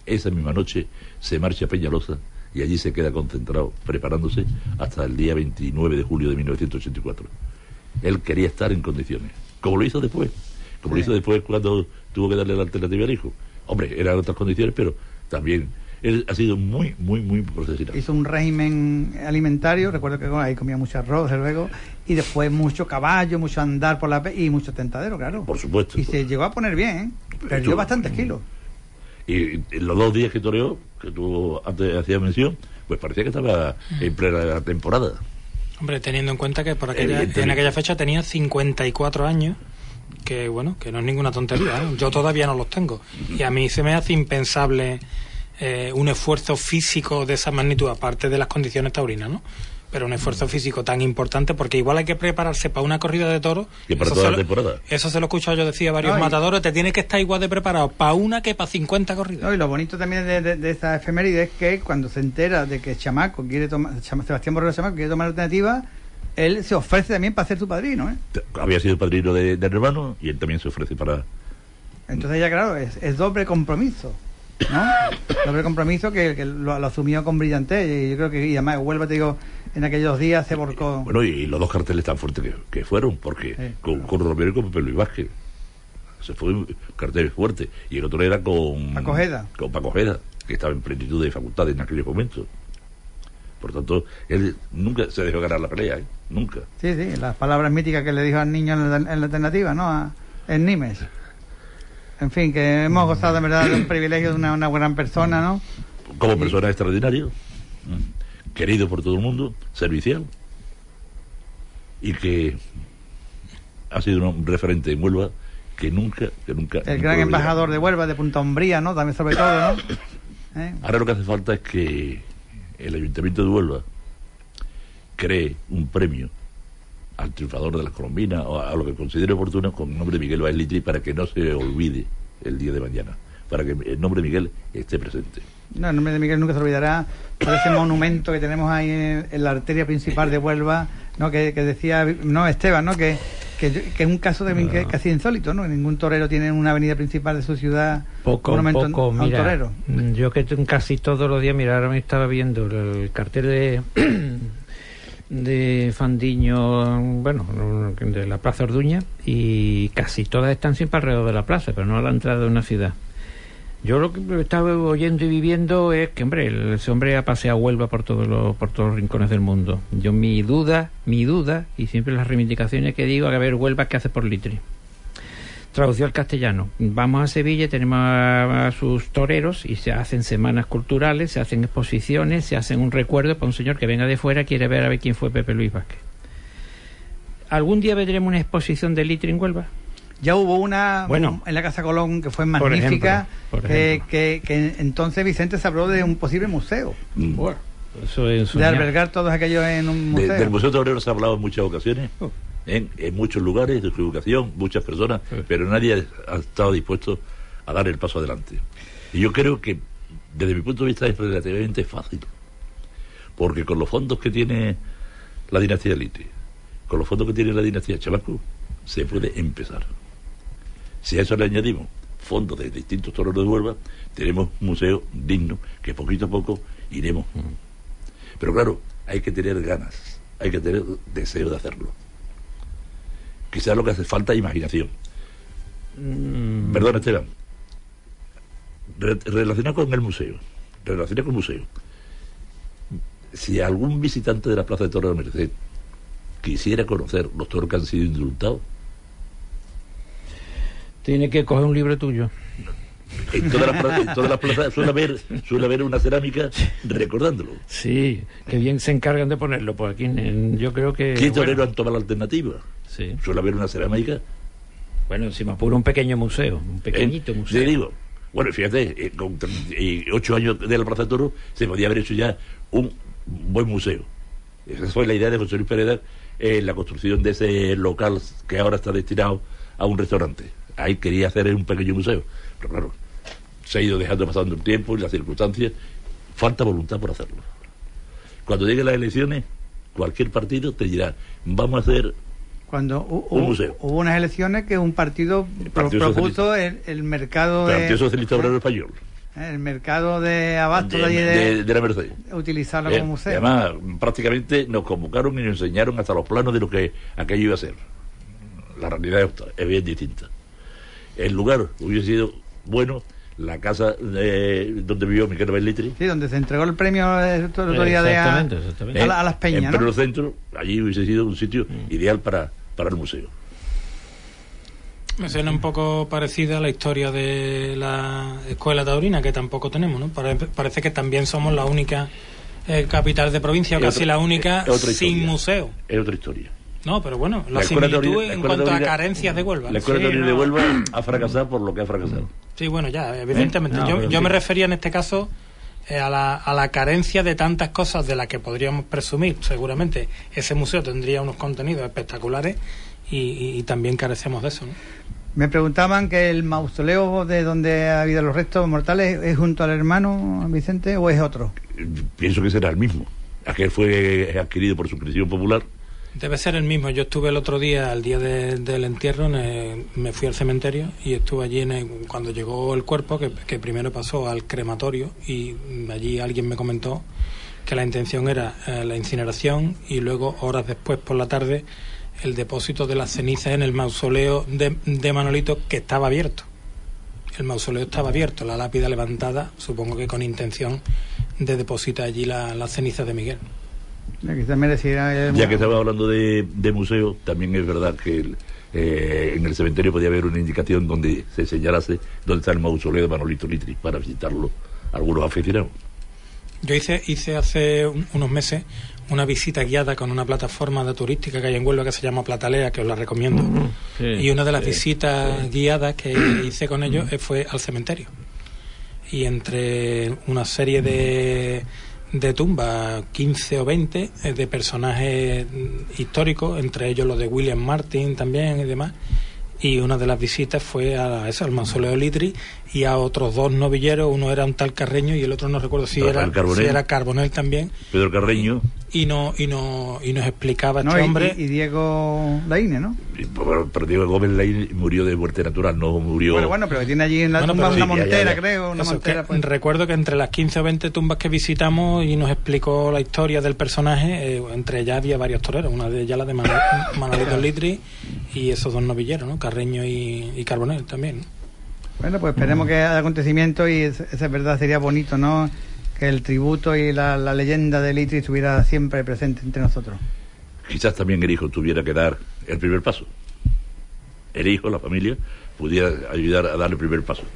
esa misma noche se marcha a Peñalosa y allí se queda concentrado, preparándose hasta el día veintinueve de julio de mil novecientos ochenta y cuatro. Él quería estar en condiciones, como lo hizo después, como sí. lo hizo después cuando tuvo que darle la alternativa al hijo. Hombre, eran otras condiciones, pero también él ha sido muy, muy, muy profesional. Hizo un régimen alimentario, recuerdo que ahí comía mucho arroz, luego, y después mucho caballo, mucho andar por la pe y mucho tentadero, claro. Por supuesto. Y por... se llegó a poner bien, ¿eh? Perdió Esto... bastantes kilos. Y en los dos días que toreó, que tú antes hacías mención, pues parecía que estaba en plena temporada. Hombre, teniendo en cuenta que por aquella, en aquella fecha tenía cincuenta y cuatro años, que bueno, que no es ninguna tontería, ¿eh? Yo todavía no los tengo. Y a mí se me hace impensable eh, un esfuerzo físico de esa magnitud, aparte de las condiciones taurinas, ¿no? Pero un esfuerzo físico tan importante, porque igual hay que prepararse para una corrida de toros. Que para toda la temporada. Eso se lo he escuchado yo decía a varios no, matadores, te tienes que estar igual de preparado para una que para cincuenta corridas. No, y lo bonito también de, de, de esta efeméride es que cuando se entera de que Chamaco quiere tomar, Sebastián Borrero Chamaco quiere tomar la alternativa, él se ofrece también para ser su padrino, ¿eh? Había sido padrino de, de hermano y él también se ofrece para... Entonces ya claro, es, es doble compromiso, ¿no? Doble compromiso que, que lo, lo asumió con brillantez, y yo creo que, y además Huelva, te digo, en aquellos días se volcó. Bueno, y los dos carteles tan fuertes que, que fueron, porque sí. con, con Romero y con Pepe Luis Vázquez. Se fue un cartel fuerte. Y el otro era con Paco Ojeda. Con Paco Ojeda, que estaba en plenitud de facultades en aquellos momentos. Por tanto, él nunca se dejó ganar la pelea, ¿eh? Nunca. Sí, sí, las palabras míticas que le dijo al niño en la, en la alternativa, ¿no? A, en Nimes. En fin, que hemos gozado de verdad de un privilegio de una, una gran persona, ¿no? Como persona y... extraordinario. Querido por todo el mundo, servicial, y que ha sido un referente en Huelva que nunca, que nunca... El gran embajador de Huelva, de Punta Umbría, ¿no? También sobre todo, ¿no? ¿Eh? Ahora lo que hace falta es que el Ayuntamiento de Huelva cree un premio al triunfador de las colombinas o a, a lo que considere oportuno con el nombre de Miguel Báez Litri, para que no se olvide el día de mañana, para que el nombre de Miguel esté presente. No, el nombre de Miguel nunca se olvidará por ese monumento que tenemos ahí en, en la arteria principal de Huelva, ¿no? Que, que decía, no, Esteban, ¿no? Que, que, que es un caso de no. casi insólito, ¿no? Ningún torero tiene una avenida principal de su ciudad poco, un monumento poco, a un mira, torero. Yo que casi todos los días, mira, ahora me estaba viendo el cartel de de Fandiño, bueno, de la Plaza Orduña, y casi todas están siempre alrededor de la plaza, pero no a la entrada de una ciudad. Yo lo que estaba oyendo y viviendo es que, hombre, ese hombre ha paseado Huelva por todos los por todos los rincones del mundo. Yo mi duda, mi duda, y siempre las reivindicaciones que digo, a ver, Huelva, ¿qué hace por Litri? Traducido al castellano. Vamos a Sevilla, tenemos a, a sus toreros y se hacen semanas culturales, se hacen exposiciones, se hacen un recuerdo para un señor que venga de fuera, quiere ver a ver quién fue Pepe Luis Vázquez. ¿Algún día vendremos una exposición de Litri en Huelva? Ya hubo una bueno, en la Casa Colón que fue magnífica, por ejemplo, por ejemplo. Que, que, que entonces Vicente se habló de un posible museo. Mm. Bueno, eso es de albergar todos aquellos en un museo. De, del Museo Torero se ha hablado en muchas ocasiones, uh. en, en muchos lugares de su educación, muchas personas, uh. pero nadie ha estado dispuesto a dar el paso adelante. Y yo creo que, desde mi punto de vista, es relativamente fácil, porque con los fondos que tiene la dinastía Litri, con los fondos que tiene la dinastía Chamaco, se puede empezar. Si a eso le añadimos fondos de distintos toreros de Huelva, tenemos un museo digno que poquito a poco iremos. Pero claro, hay que tener ganas, hay que tener deseo de hacerlo. Quizás lo que hace falta es imaginación. Mm. Perdón, Esteban. Re relacionado con el museo, relacionado con el museo. Si algún visitante de la Plaza de Toros de Merced quisiera conocer los toros que han sido indultados, tiene que coger un libro tuyo. En todas las, en todas las plazas suele haber, suele haber una cerámica recordándolo. Sí, que bien se encargan de ponerlo. Pues aquí en, yo creo que... ¿Qué torero bueno, han tomado la alternativa? Sí. Suele haber una cerámica. Bueno, encima por un pequeño museo, un pequeñito eh, museo. Te digo, bueno, fíjate, eh, con eh, ocho años de la Plaza de Toros se podía haber hecho ya un buen museo. Esa fue la idea de José Luis Pereda en eh, la construcción de ese local que ahora está destinado a un restaurante. Ahí quería hacer un pequeño museo, pero claro, se ha ido dejando pasando el tiempo y las circunstancias, falta voluntad por hacerlo. Cuando lleguen las elecciones, cualquier partido te dirá, vamos a hacer Cuando un hubo, museo. Hubo unas elecciones que un partido, partido propuso el, el mercado el de... Partido Socialista Obrero Español. El mercado de abasto de, de, allí de, de, de la Merced. Utilizarlo Eh, como museo. Además, prácticamente nos convocaron y nos enseñaron hasta los planos de lo que aquello iba a ser. La realidad es, es bien distinta. El lugar hubiese sido bueno, la casa de, donde vivió Miquel Bailitri. Sí, donde se entregó el premio el otro día de a, Exactamente, exactamente. a, la- a las Peñas, En ¿no? Perú Centro, allí hubiese sido un sitio ideal para, para el museo. Me suena un poco parecida a la historia de la escuela taurina, que tampoco tenemos, ¿no? Pare- Parece que también somos la única eh, capital de provincia, o Es casi otra- la única es otra sin historia. museo. Es otra historia. No, pero bueno, la, La escuela similitud taurina- la en escuela cuanto a taurina- carencias de Huelva. La escuela Sí, taurina de no. Huelva ha fracasado por lo que ha fracasado. Sí, bueno, ya, evidentemente. ¿Eh? No, yo pero yo sí. me refería en este caso eh, a, la, a la carencia de tantas cosas de las que podríamos presumir. Seguramente ese museo tendría unos contenidos espectaculares y, y- y también carecemos de eso, ¿no? Me preguntaban que el mausoleo de donde ha habido los restos mortales es junto al hermano Vicente o es otro. Pienso que será el mismo. Aquel fue adquirido por suscripción popular. Debe ser el mismo. Yo estuve el otro día, el día de- del entierro, en el- me fui al cementerio y estuve allí en el- cuando llegó el cuerpo, que, que primero pasó al crematorio, y allí alguien me comentó que la intención era eh, la incineración y luego, horas después por la tarde, el depósito de las cenizas en el mausoleo de, de Manolito, que estaba abierto. El mausoleo estaba abierto, la lápida levantada, supongo que con intención de depositar allí la- las cenizas de Miguel. Eh, Quizás mereciera... Ya que estaba hablando de, de museo, también es verdad que el, eh, en el cementerio podía haber una indicación donde se señalase dónde está el mausoleo de Manolito Litri para visitarlo algunos aficionados. Yo hice, hice hace un- unos meses una visita guiada con una plataforma de turística que hay en Huelva que se llama Platalea, que os la recomiendo. Sí. Y una de las Sí, visitas guiadas que hice con ellos eh, fue al cementerio. Y entre una serie de, de tumbas, quince o veinte, eh, de personajes mm, históricos, entre ellos los de William Martin también y demás. Y una de las visitas fue a eso, al mausoleo Litri, y a otros dos novilleros. Uno era un tal Carreño y el otro no recuerdo si Rafael era, Carbonell. si era Carbonell también. Pedro Carreño, Y no y no y nos explicaba ¿no? este Y- hombre. y, y Diego Laine, ¿no? y, bueno, pero Diego Gómez Lain murió de muerte natural, no murió... Bueno, bueno, pero que tiene allí en la Bueno, tumba pero una sí, ya, ya, montera, ya. creo, una Eso, montera. que pues. recuerdo que entre las quince o veinte tumbas que visitamos y nos explicó la historia del personaje, eh, entre ellas había varios toreros, una de ellas la de Manol- Manolito Litri y esos dos novilleros, ¿no? Carreño y, y Carbonell también, ¿no? Bueno, pues esperemos que haya acontecimiento y esa es verdad, sería bonito, ¿no? Que el tributo y la, la leyenda de Litri estuviera siempre presente entre nosotros. Quizás también el hijo tuviera que dar el primer paso. El hijo, la familia, pudiera ayudar a dar el primer paso.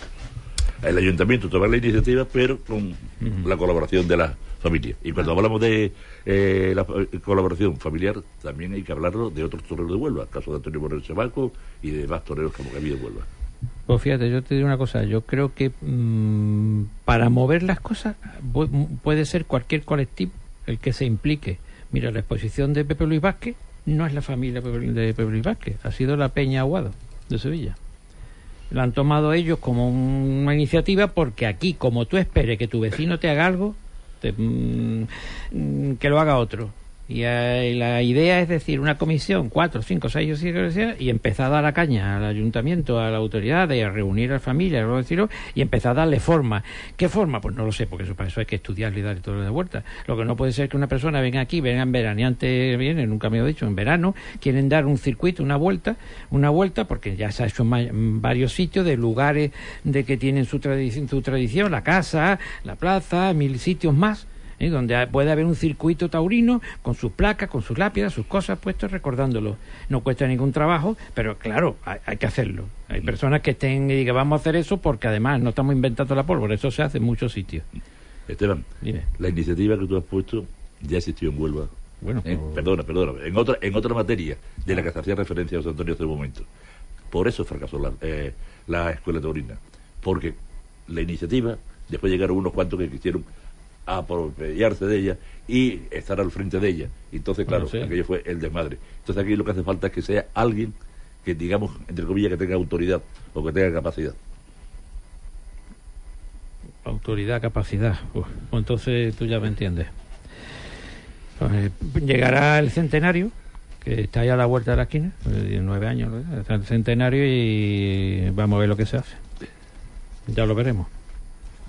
El ayuntamiento tomar la iniciativa, pero con la colaboración de la familia. Y cuando hablamos de eh, la eh, colaboración familiar, también hay que hablarlo de otros toreros de Huelva, el caso de Antonio Moreno Sebaco y de demás toreros que hemos habido en Huelva. Pues fíjate, yo te digo una cosa, yo creo que mmm, para mover las cosas pu- puede ser cualquier colectivo el que se implique. Mira, la exposición de Pepe Luis Vázquez no es la familia Pepe- de Pepe Luis Vázquez, ha sido la Peña Aguado de Sevilla. La han tomado ellos como una iniciativa porque aquí, como tú esperes que tu vecino te haga algo, te, mm, mm, que lo haga otro. Y eh, la idea es decir, una comisión, cuatro, cinco, seis o siete, que sea, y empezar a dar la caña al ayuntamiento, a la autoridad, de reunir a la familia, luego decirlo, y empezar a darle forma. ¿Qué forma? Pues no lo sé, porque eso, para eso hay que estudiarle y darle todo de vuelta. Lo que no puede ser que una persona venga aquí, venga en veraneante, viene, nunca me lo he dicho, en verano, quieren dar un circuito, una vuelta, una vuelta, porque ya se ha hecho en ma- en varios sitios, de lugares de que tienen su tradición, su tradición, la casa, la plaza, mil sitios más, ¿eh? Donde puede haber un circuito taurino con sus placas, con sus lápidas, sus cosas puestas recordándolo. No cuesta ningún trabajo, pero claro, hay, hay que hacerlo. Hay personas que estén y digan vamos a hacer eso porque además no estamos inventando la pólvora, eso se hace en muchos sitios. Esteban, Dime. la iniciativa que tú has puesto ya existió en Huelva. Bueno, Eh, pues- Perdona, perdona. En otra, en otra materia de la que se hacía referencia a José Antonio hace un momento. Por eso fracasó la, eh, la escuela taurina. Porque la iniciativa, después llegaron unos cuantos que quisieron apropiarse de ella y estar al frente de ella. Entonces, claro, Bueno, sí. aquello fue el desmadre. Entonces aquí lo que hace falta es que sea alguien que, digamos, entre comillas, que tenga autoridad o que tenga capacidad. autoridad, capacidad. Uf, pues entonces tú ya me entiendes. Pues, eh, llegará el centenario, que está ahí a la vuelta de la esquina, eh, nueve años, ¿no? Está el centenario y vamos a ver lo que se hace. Ya lo veremos.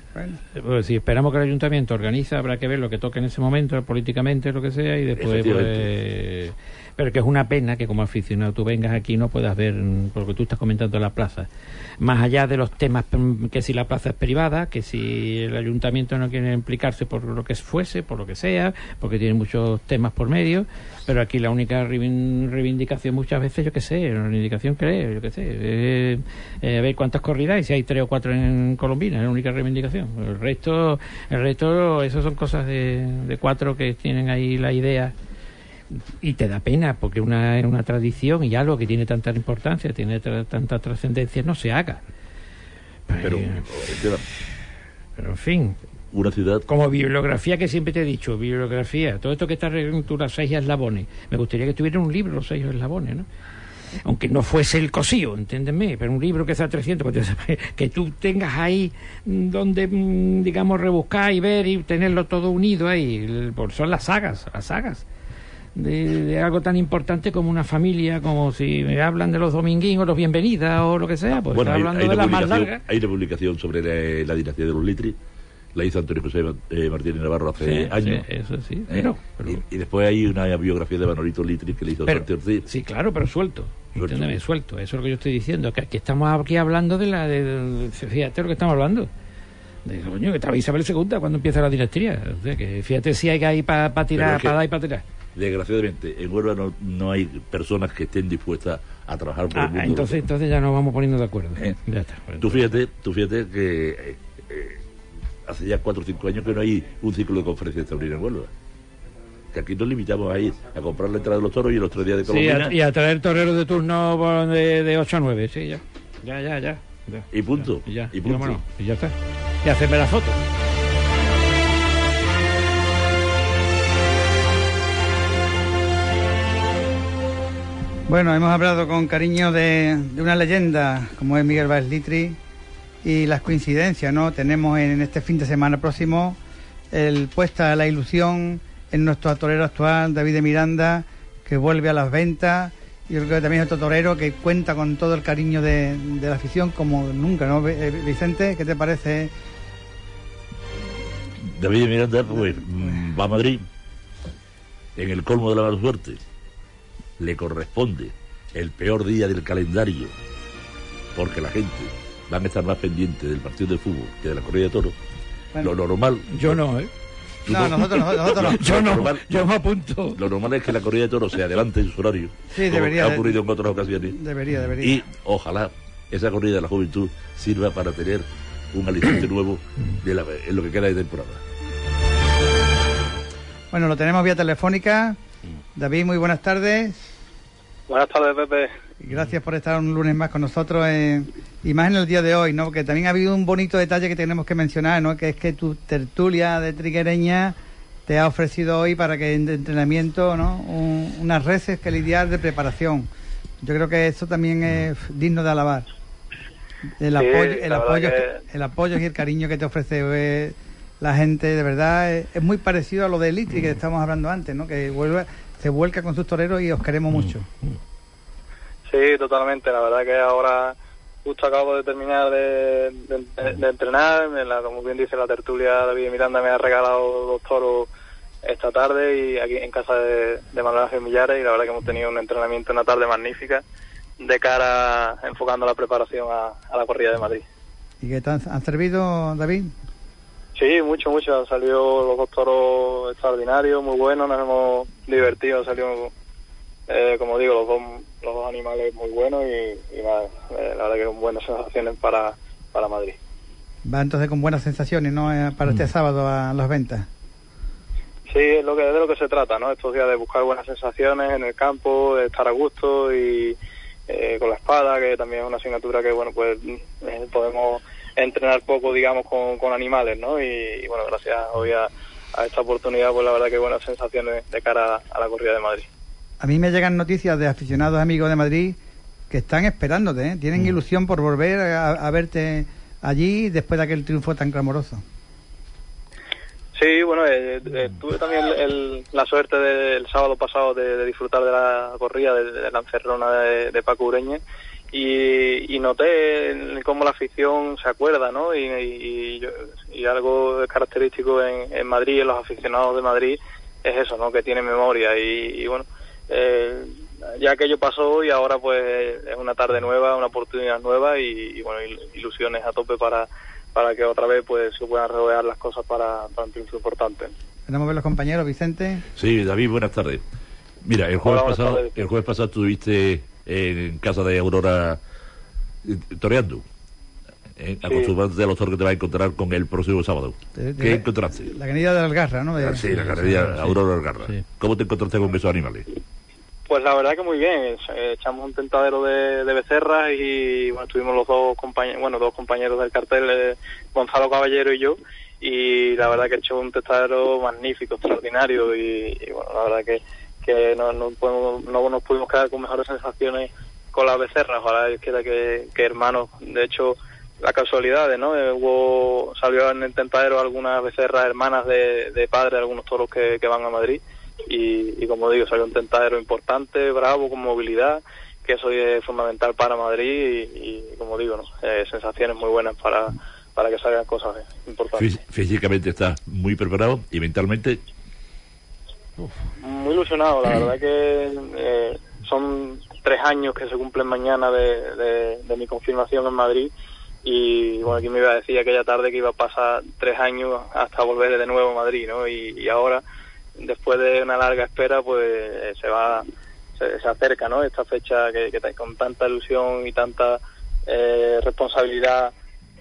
Bueno. Pues si esperamos que el ayuntamiento organiza, habrá que ver lo que toque en ese momento, políticamente, lo que sea, y después, pues... Pero que es una pena que como aficionado tú vengas aquí y no puedas ver, porque tú estás comentando la plaza, más allá de los temas, que si la plaza es privada, que si el ayuntamiento no quiere implicarse por lo que fuese, por lo que sea, porque tiene muchos temas por medio, pero aquí la única reivindicación muchas veces, yo qué sé, una reivindicación creo, yo qué sé, eh, eh, a ver cuántas corridas y si hay tres o cuatro en Colombina, es la única reivindicación. El resto, el resto, eso son cosas de, de cuatro que tienen ahí la idea. Y te da pena porque una es una tradición y algo que tiene tanta importancia, tiene tra tanta trascendencia, no se haga. Pero, eh, pero en fin, una ciudad como bibliografía, que siempre te he dicho, bibliografía, todo esto que está en los seis eslabones, me gustaría que tuviera un libro, los seis eslabones, ¿no? Aunque no fuese el cosío, entiéndeme, pero un libro que sea trescientos, que tú tengas ahí donde, digamos, rebuscar y ver y tenerlo todo unido ahí, son las sagas, las sagas. De, de algo tan importante como una familia, como si me hablan de los dominguín o los bienvenidas o lo que sea, pues bueno, está hay, hablando hay de la más publicación- larga. Hay una publicación sobre la, la dinastía de los Litri, la hizo Antonio José eh, Martínez Navarro hace Sí, años. sí, eso sí, Eh, pero, pero- y, y después hay una biografía de Manolito Litri que le hizo pero- Santi Ortiz. sí, claro, pero suelto, Suelto. entiéndeme, suelto, eso es lo que yo estoy diciendo, que aquí estamos aquí hablando de la de, de- fíjate lo que estamos hablando. De, coño, que estaba Isabel segunda cuando empieza la dinastía, o sea, que fíjate si hay ahí para pa Pero tirar, es que- para dar y para tirar. Desgraciadamente, en Huelva no, no hay personas que estén dispuestas a trabajar por Ah, el mundo. entonces, entonces ya nos vamos poniendo de acuerdo. Eh, Ya está. Tú fíjate, tú fíjate que eh, eh, hace ya cuatro o cinco años que no hay un ciclo de conferencias taurinas en Huelva. Que aquí nos limitamos a ir a comprar la entrada de los toros y los tres días de Sí, Colombina a- y a traer toreros de turno por- de, de ocho a nueve, sí, ya. Ya, ya, ya. ya. y punto. Y ya, y punto. vámonos, y ya está. Y hacerme la foto. Bueno, hemos hablado con cariño de, de una leyenda como es Miguel Báez Litri y las coincidencias, ¿no? Tenemos en este fin de semana próximo el puesta la ilusión en nuestro torero actual, David de Miranda, que vuelve a las ventas. Yo creo que también es otro torero que cuenta con todo el cariño de, de la afición como nunca, ¿no? Eh, Vicente, ¿qué te parece? David Miranda pues mm, va a Madrid en el colmo de la mala suerte. Le corresponde el peor día del calendario porque la gente van a estar más pendiente del partido de fútbol que de la corrida de toros. Bueno. Lo normal, Yo no, ¿eh? tú No, nosotros, nosotros, nosotros no. Yo lo no, normal- yo me apunto. Lo normal es que la corrida de toros se adelante en su horario, Sí, como debería ha de- ocurrido en otras ocasiones. Debería, debería. Y ojalá esa corrida de la juventud sirva para tener un aliciente nuevo de la, en lo que queda de temporada. Bueno, lo tenemos vía telefónica. David, muy buenas tardes. Buenas tardes, Pepe. Y gracias por estar un lunes más con nosotros, eh, y más en el día de hoy, ¿no? Porque también ha habido un bonito detalle que tenemos que mencionar, ¿no? Que es que tu tertulia de triguereña te ha ofrecido hoy para que en de entrenamiento, ¿no? Un- unas reces que lidiar de preparación. Yo creo que eso también es digno de alabar. El Sí, apoyo, el la apoyo, verdad el apoyo y el cariño que te ofrece eh, la gente, de verdad, es, es muy parecido a lo de Litri que estábamos hablando antes, ¿no? Que vuelve, se vuelca con sus toreros y os queremos mucho. Sí, totalmente. La verdad que ahora justo acabo de terminar de, de, de entrenar. En la, como bien dice la tertulia, David Miranda me ha regalado dos toros esta tarde y aquí en casa de, de Manuel Ángel Millares, y la verdad que hemos tenido un entrenamiento, una tarde magnífica de cara enfocando la preparación a, a la corrida de Madrid. ¿Y qué te han, han servido, David? Sí, mucho, mucho. Han salido los dos toros extraordinarios, muy buenos, nos hemos divertido, han salido, eh, como digo, los dos, los dos animales muy buenos y, y nada, eh, la verdad que son buenas sensaciones para, para Madrid. Va entonces con buenas sensaciones, ¿no? Eh, Para este sábado a las ventas. Sí, es lo que, de lo que se trata, ¿no? Estos días de buscar buenas sensaciones en el campo, de estar a gusto y eh, con la espada, que también es una asignatura que, bueno, pues eh, podemos entrenar poco, digamos, con, con animales, ¿no? Y, y, bueno, gracias hoy a, a esta oportunidad, pues la verdad que buenas sensaciones de cara a la corrida de Madrid. A mí me llegan noticias de aficionados amigos de Madrid que están esperándote, ¿eh? Tienen ilusión por volver a, a verte allí después de aquel triunfo tan clamoroso. Sí, bueno, eh, eh, tuve también el, la suerte del sábado pasado de, de disfrutar de la corrida de, de la encerrona de, de Paco Ureña, y, y noté cómo la afición se acuerda, ¿no? Y, y, yo, y algo característico en, en Madrid, en los aficionados de Madrid, es eso, ¿no? Que tienen memoria y, y bueno, eh, ya aquello pasó y ahora pues es una tarde nueva, una oportunidad nueva y, y bueno, ilusiones a tope para para que otra vez pues se puedan rodear las cosas para, para un triunfo importante. Tenemos a ver los compañeros, Vicente. Sí, David, buenas tardes. Mira, el jueves Hola, pasado, tardes. el jueves pasado estuviste en casa de Aurora eh, toreando. Eh, Sí. acostumbrándote a los toros que te vas a encontrar con el próximo sábado. De- de- ¿Qué encontraste? La ganadería de Algarra, ¿no? De- Ah, sí, la ganadería sí. Aurora Algarra. Sí. ¿Cómo te encontraste con esos animales? Pues la verdad que muy bien, eh, echamos un tentadero de, de becerras y bueno, estuvimos los dos compañeros, bueno, dos compañeros del cartel, eh, Gonzalo Caballero y yo, y la verdad que he hecho un tentadero magnífico, extraordinario y, y bueno, la verdad que, que no, no, podemos, no nos pudimos quedar con mejores sensaciones con las becerras. Ojalá Dios quiera que, que hermanos, de hecho, las casualidades, ¿no? Eh, hubo, salió en el tentadero algunas becerras hermanas de, de padre, algunos toros que, que van a Madrid. Y, y como digo, salió un tentadero importante, bravo, con movilidad, que eso es fundamental para Madrid y, y como digo, ¿no? eh, sensaciones muy buenas para, para que salgan cosas importantes. Fí- Físicamente estás muy preparado y mentalmente. Muy ilusionado, la verdad que eh, son tres años que se cumplen mañana de, de, de mi confirmación en Madrid y bueno, aquí me iba a decir aquella tarde que iba a pasar tres años hasta volver de nuevo a Madrid, ¿no? Y, y ahora, después de una larga espera, pues eh, se va, se, se acerca, ¿no? Esta fecha que, que con tanta ilusión y tanta eh, responsabilidad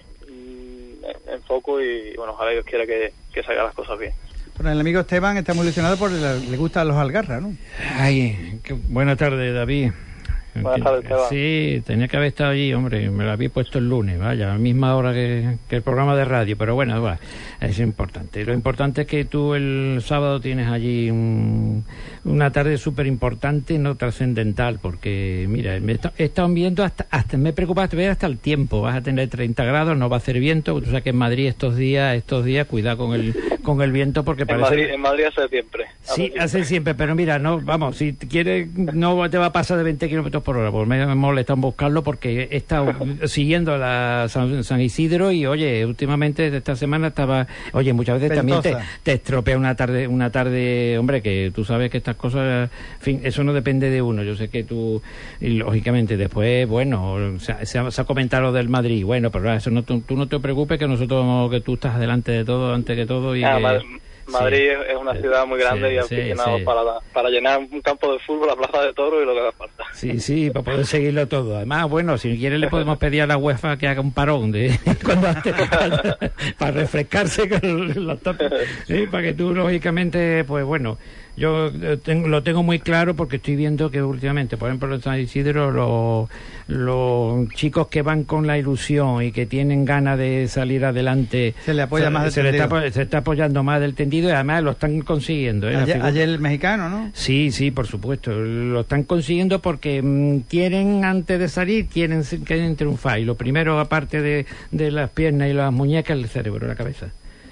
mm, en, en foco y bueno, ojalá Dios quiera que, que salgan las cosas bien. Bueno, el amigo Esteban está muy ilusionado porque le, le gustan los Algarra, ¿no? Ay, qué buena tarde, David. Buenas tardes, Esteban. Sí, tenía que haber estado allí, hombre, me lo había puesto el lunes, vaya, a la misma hora que, que el programa de radio, pero bueno, va, es importante. Lo importante es que tú el sábado tienes allí un, una tarde súper importante, no trascendental, porque mira, me he, he estado viendo hasta, hasta me preocupa ver hasta el tiempo, vas a tener treinta grados, no va a hacer viento, tú sabes que en Madrid estos días, estos días, cuidado con el, con el viento, porque En parece... Madrid, en Madrid hace siempre. Sí, hace siempre, pero mira, no, vamos, si quieres, no te va a pasar de veinte kilómetros por hora, pues me he molestado en buscarlo porque he estado siguiendo la San, San Isidro y, oye, últimamente esta semana estaba, oye, muchas veces también te, te estropea una tarde, una tarde, hombre, que tú sabes que estas cosas, en fin, eso no depende de uno, yo sé que tú, y lógicamente, después, bueno, se, ha- se, ha, se ha comentado lo del Madrid, bueno, pero eso no, tú, tú no te preocupes que nosotros, que tú estás delante de todo, antes que todo y Ah, que... Madrid, Madrid sí. es una ciudad muy grande Sí, y sí, aficionados sí. para, para llenar un campo de fútbol, la plaza de toros y lo que haga falta. Sí, sí, para poder seguirlo todo. Además, bueno, si quiere le podemos pedir a la UEFA que haga un parón de cuando antes, para, para refrescarse con los topes. Sí, para que tú, lógicamente, pues bueno, yo eh, tengo, lo tengo muy claro porque estoy viendo que últimamente, por ejemplo, en San Isidro, los, los chicos que van con la ilusión y que tienen ganas de salir adelante, Se le apoya se, más del se le está, tendido. apo- se está apoyando más del tendido y además lo están consiguiendo. ¿eh? La Ayer, figura- ayer el mexicano, ¿no? Sí, sí, por supuesto. Lo están consiguiendo porque mm, quieren, antes de salir, quieren, quieren triunfar. Y lo primero, aparte de, de las piernas y las muñecas, el cerebro, la cabeza.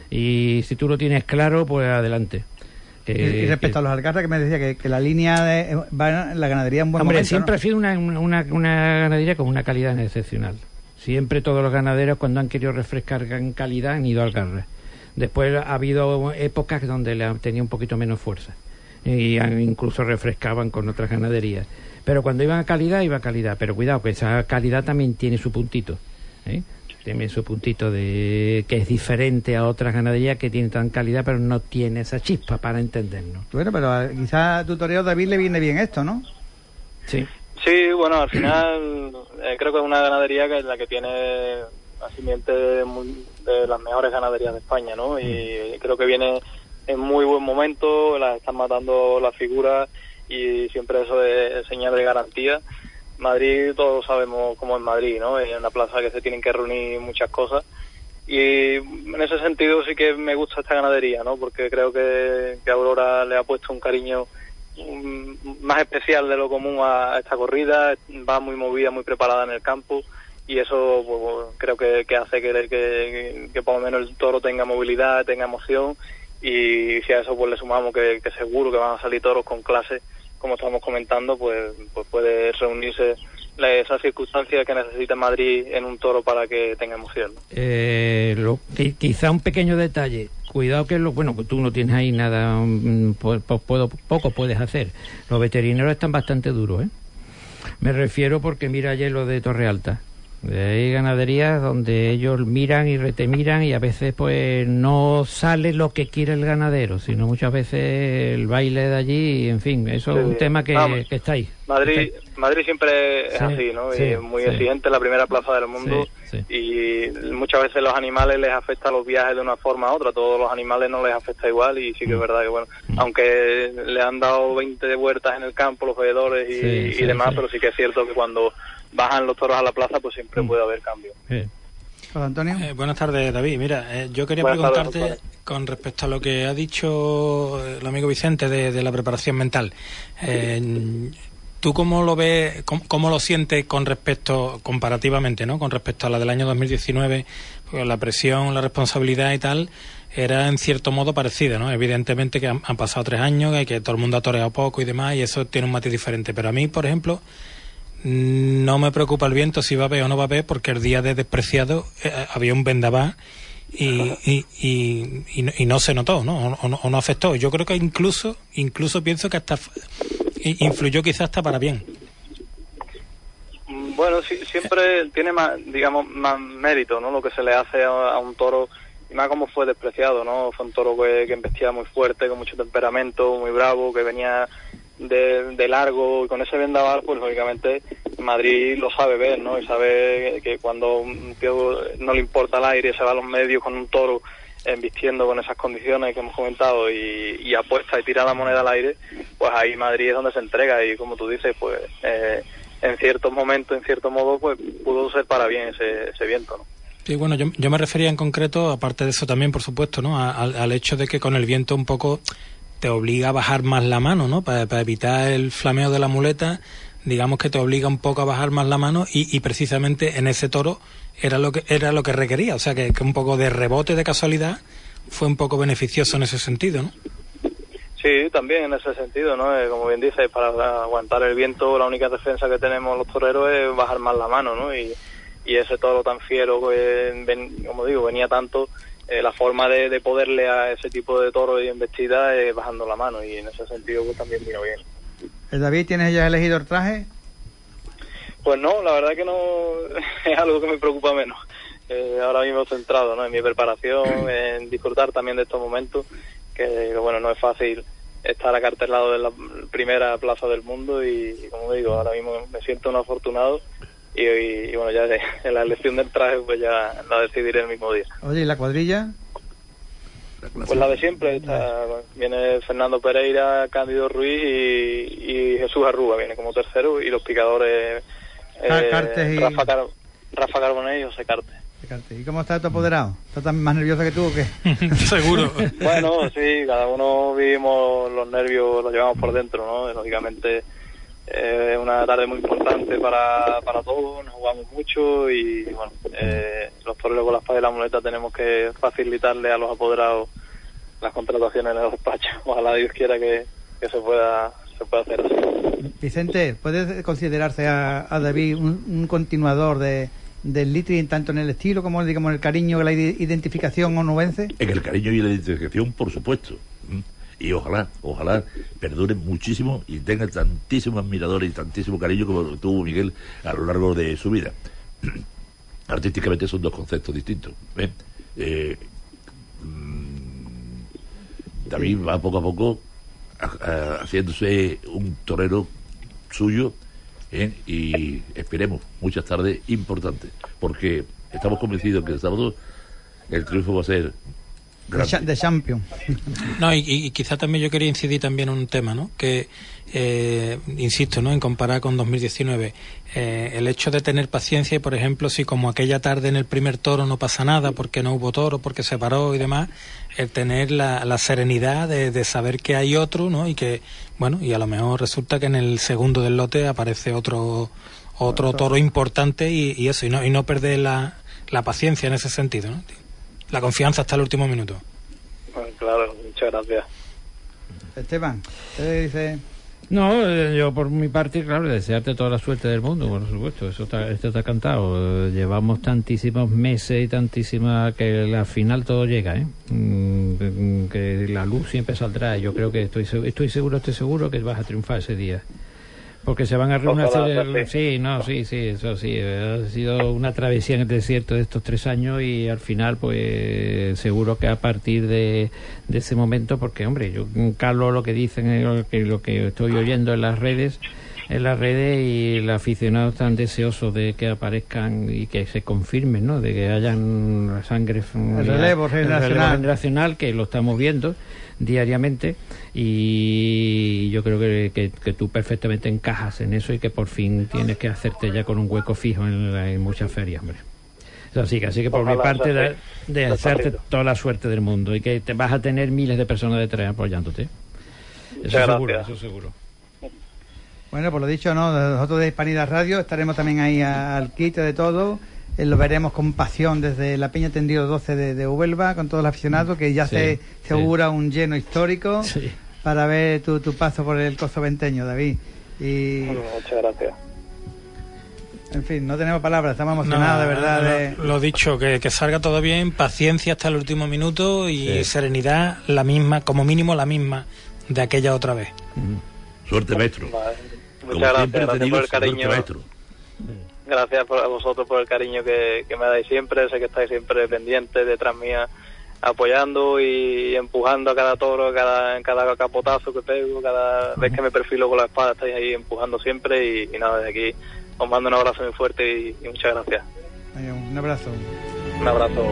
Y si tú lo tienes claro, pues adelante. Y, y respecto a los Algarra, que me decía que, que la línea de, va en la ganadería en buen Hombre, momento, siempre ¿no? ha sido una, una, una ganadería con una calidad excepcional. Siempre todos los ganaderos, cuando han querido refrescar en calidad, han ido al Algarra. Después ha habido épocas donde le han tenido un poquito menos fuerza. Y han, incluso refrescaban con otras ganaderías. Pero cuando iban a calidad, iba a calidad. Pero cuidado, que esa calidad también tiene su puntito. ¿eh? Tiene su puntito de que es diferente a otras ganaderías que tienen tan calidad, pero no tiene esa chispa para entendernos. Bueno, pero eh, quizás a tu toreo David le viene bien esto, ¿no? Sí. Sí, bueno, al final eh, creo que es una ganadería que es la que tiene la simiente de, muy- de las mejores ganaderías de España, ¿no? Y creo que viene en muy buen momento, las están matando las figuras y siempre eso es señal de garantía. Madrid, todos sabemos cómo es Madrid, ¿no? Es una plaza que se tienen que reunir muchas cosas y en ese sentido sí que me gusta esta ganadería, ¿no? Porque creo que, que Aurora le ha puesto un cariño mm, más especial de lo común a esta corrida, va muy movida, muy preparada en el campo y eso pues, creo que, que hace que, que, que por lo menos el toro tenga movilidad, tenga emoción y si a eso pues le sumamos que, que seguro que van a salir toros con clase, como estamos comentando, pues, pues puede reunirse la, esa circunstancia que necesita Madrid en un toro para que tenga emoción. Eh, lo, quizá un pequeño detalle. Cuidado que lo, bueno, tú no tienes ahí nada, um, po, po, puedo, poco puedes hacer. Los veterinarios están bastante duros, ¿eh? Me refiero porque mira ayer lo de Torre Alta. Hay ganaderías donde ellos miran y retemiran y a veces pues no sale lo que quiere el ganadero, sino muchas veces el baile de allí, y, en fin, eso sí, es un tema que, que está ahí. Madrid, está ahí. Madrid siempre es sí, así, ¿no? Sí, y es muy sí. exigente, la primera plaza del mundo, sí, sí. y muchas veces los animales les afecta los viajes de una forma u otra, a todos los animales no les afecta igual, y sí que es verdad que, bueno, mm. aunque le han dado veinte vueltas en el campo los veedores y, sí, sí, y demás, sí. pero sí que es cierto que cuando bajan los toros a la plaza, pues siempre mm. puede haber cambio. Sí. Hola, Antonio. Eh, buenas tardes, David. Mira, eh, yo quería buenas preguntarte tardes, con respecto a lo que ha dicho el amigo Vicente de, de la preparación mental. Eh, ¿Tú cómo lo ves, cómo, cómo lo sientes con respecto, comparativamente, ¿no? Con respecto a la del año dos mil diecinueve, pues la presión, la responsabilidad y tal, era en cierto modo parecida, ¿no? Evidentemente que han, han pasado tres años, que, que todo el mundo ha toreado poco y demás, y eso tiene un matiz diferente. Pero a mí, por ejemplo, no me preocupa el viento si va a haber o no va a haber, porque el día de Despreciado eh, había un vendaval y, y, y, y, no, y no se notó, ¿no? O, o, o no afectó. Yo creo que incluso, incluso pienso que hasta influyó quizás hasta para bien. Bueno, sí, siempre tiene más, digamos, más mérito, ¿no? Lo que se le hace a, a un toro, y más como fue Despreciado, ¿no? Fue un toro que, que embestía muy fuerte, con mucho temperamento, muy bravo, que venía de, de largo, y con ese vendaval, pues lógicamente Madrid lo sabe ver, ¿no? Y sabe que cuando un tío no le importa el aire, se va a los medios con un toro embistiendo con esas condiciones que hemos comentado y, y apuesta y tira la moneda al aire, pues ahí Madrid es donde se entrega, y como tú dices, pues eh, en ciertos momentos, en cierto modo, pues pudo ser para bien ese, ese viento, ¿no? Sí, bueno, yo, yo me refería en concreto, aparte de eso también, por supuesto, ¿no? A, al, al hecho de que con el viento un poco te obliga a bajar más la mano, ¿no? Para, para evitar el flameo de la muleta, digamos que te obliga un poco a bajar más la mano, y, y precisamente en ese toro era lo que era lo que requería, o sea que, que un poco de rebote de casualidad fue un poco beneficioso en ese sentido, ¿no? Sí, también en ese sentido, ¿no? Eh, como bien dices, para aguantar el viento la única defensa que tenemos los toreros es bajar más la mano, ¿no? Y, y ese toro tan fiero, que ven, como digo, venía tanto, eh, la forma de, de poderle a ese tipo de toro y embestida es bajando la mano, y en ese sentido pues también vino bien. David, ¿tienes ya elegido el traje? Pues no, la verdad que no es algo que me preocupa menos. Eh, ahora mismo centrado, ¿no? En mi preparación, en disfrutar también de estos momentos, que, que bueno, no es fácil estar acartelado en la primera plaza del mundo, y, y como digo, ahora mismo me siento un afortunado, y, y, y bueno, ya de, en la elección del traje pues ya la decidiré el mismo día. Oye, ¿y la cuadrilla? Pues la de siempre, está, viene Fernando Pereira, Cándido Ruiz y, y Jesús Arruga, viene como tercero, y los picadores eh, Cartes y... Rafa, Car Rafa Carbonell y José Cartes. ¿Y cómo está tu apoderado? ¿Está tan más nervioso que tú o qué? Seguro. Bueno, sí, cada uno vivimos los nervios, los llevamos por dentro, ¿no? Lógicamente es eh, una tarde muy importante para, para todos, nos jugamos mucho, y bueno, eh, los toreros con la espada y la muleta tenemos que facilitarle a los apoderados las contrataciones en los despachos. Ojalá Dios quiera que, que se pueda se pueda hacer así. Vicente, ¿puede considerarse a, a David un, un continuador de del Litri, tanto en el estilo como digamos en el cariño, la identificación onubense? En el cariño y la identificación, por supuesto. Y ojalá, ojalá perdure muchísimo y tenga tantísimos admiradores y tantísimo cariño como tuvo Miguel a lo largo de su vida. Artísticamente son dos conceptos distintos. ¿eh? Eh, David va poco a poco a, a, haciéndose un torero suyo, ¿eh? Y esperemos muchas tardes importantes, porque estamos convencidos que el sábado el triunfo va a ser grande. De champion. No, y, y quizá también yo quería incidir también en un tema, ¿no? Que, eh, insisto, ¿no? En comparar con dos mil diecinueve, eh, el hecho de tener paciencia, y por ejemplo, si como aquella tarde en el primer toro no pasa nada porque no hubo toro, porque se paró y demás, el tener la, la serenidad de, de saber que hay otro, ¿no? Y que, bueno, y a lo mejor resulta que en el segundo del lote aparece otro otro toro importante, y, y eso, y no, y no perder la, la paciencia en ese sentido, ¿no? La confianza hasta el último minuto. Bueno, claro, muchas gracias. Esteban, ¿qué dice? No, eh, yo por mi parte, claro, desearte toda la suerte del mundo, por supuesto, eso está, esto está cantado. Llevamos tantísimos meses y tantísima que al final todo llega, ¿eh? Mm, que la luz siempre saldrá. Yo creo que estoy, estoy seguro, estoy seguro que vas a triunfar ese día. Porque se van a reunir. Ojalá, sí, no, sí, sí, eso sí. Ha sido una travesía en el desierto de estos tres años y al final, pues, seguro que a partir de, de ese momento, porque, hombre, yo, Carlos, lo que dicen, lo que, lo que estoy oyendo en las redes, en las redes y los aficionados están deseosos de que aparezcan y que se confirmen, ¿no? De que hayan sangre. El relevo el generacional. relevo generacional, que lo estamos viendo diariamente, y yo creo que, que, que tú perfectamente encajas en eso y que por fin tienes que hacerte ya con un hueco fijo en, la, en muchas ferias, hombre. Así que, así que por Ojalá, mi parte de, de hacerte despacito. toda la suerte del mundo y que te vas a tener miles de personas detrás apoyándote. Eso Muchas seguro, gracias. eso seguro. Bueno, por lo dicho, ¿no? Nosotros de Hispanidad Radio estaremos también ahí al quite de todo. Eh, lo veremos con pasión desde la Peña Tendido doce de, de Huelva, con todos los aficionados, que ya Sí, se, sí. se augura un lleno histórico Sí. para ver tu, tu paso por el Coso Venteño, David. Y, Muchas gracias. en fin, no tenemos palabras, estamos emocionados, de verdad. Lo, de... lo dicho, que, que salga todo bien, paciencia hasta el último minuto y Sí. serenidad, la misma, como mínimo la misma de aquella otra vez. Suerte, maestro. Vale. Como Muchas gracias, siempre te gracias digo, por el suerte, cariño. maestro. Gracias por, a vosotros por el cariño que, que me dais siempre. Sé que estáis siempre pendientes detrás mía, apoyando y empujando a cada toro, cada, cada capotazo que pego, cada vez que me perfilo con la espada, estáis ahí empujando siempre. Y, y nada, desde aquí os mando un abrazo muy fuerte y, y muchas gracias. Venga, un abrazo. Un abrazo.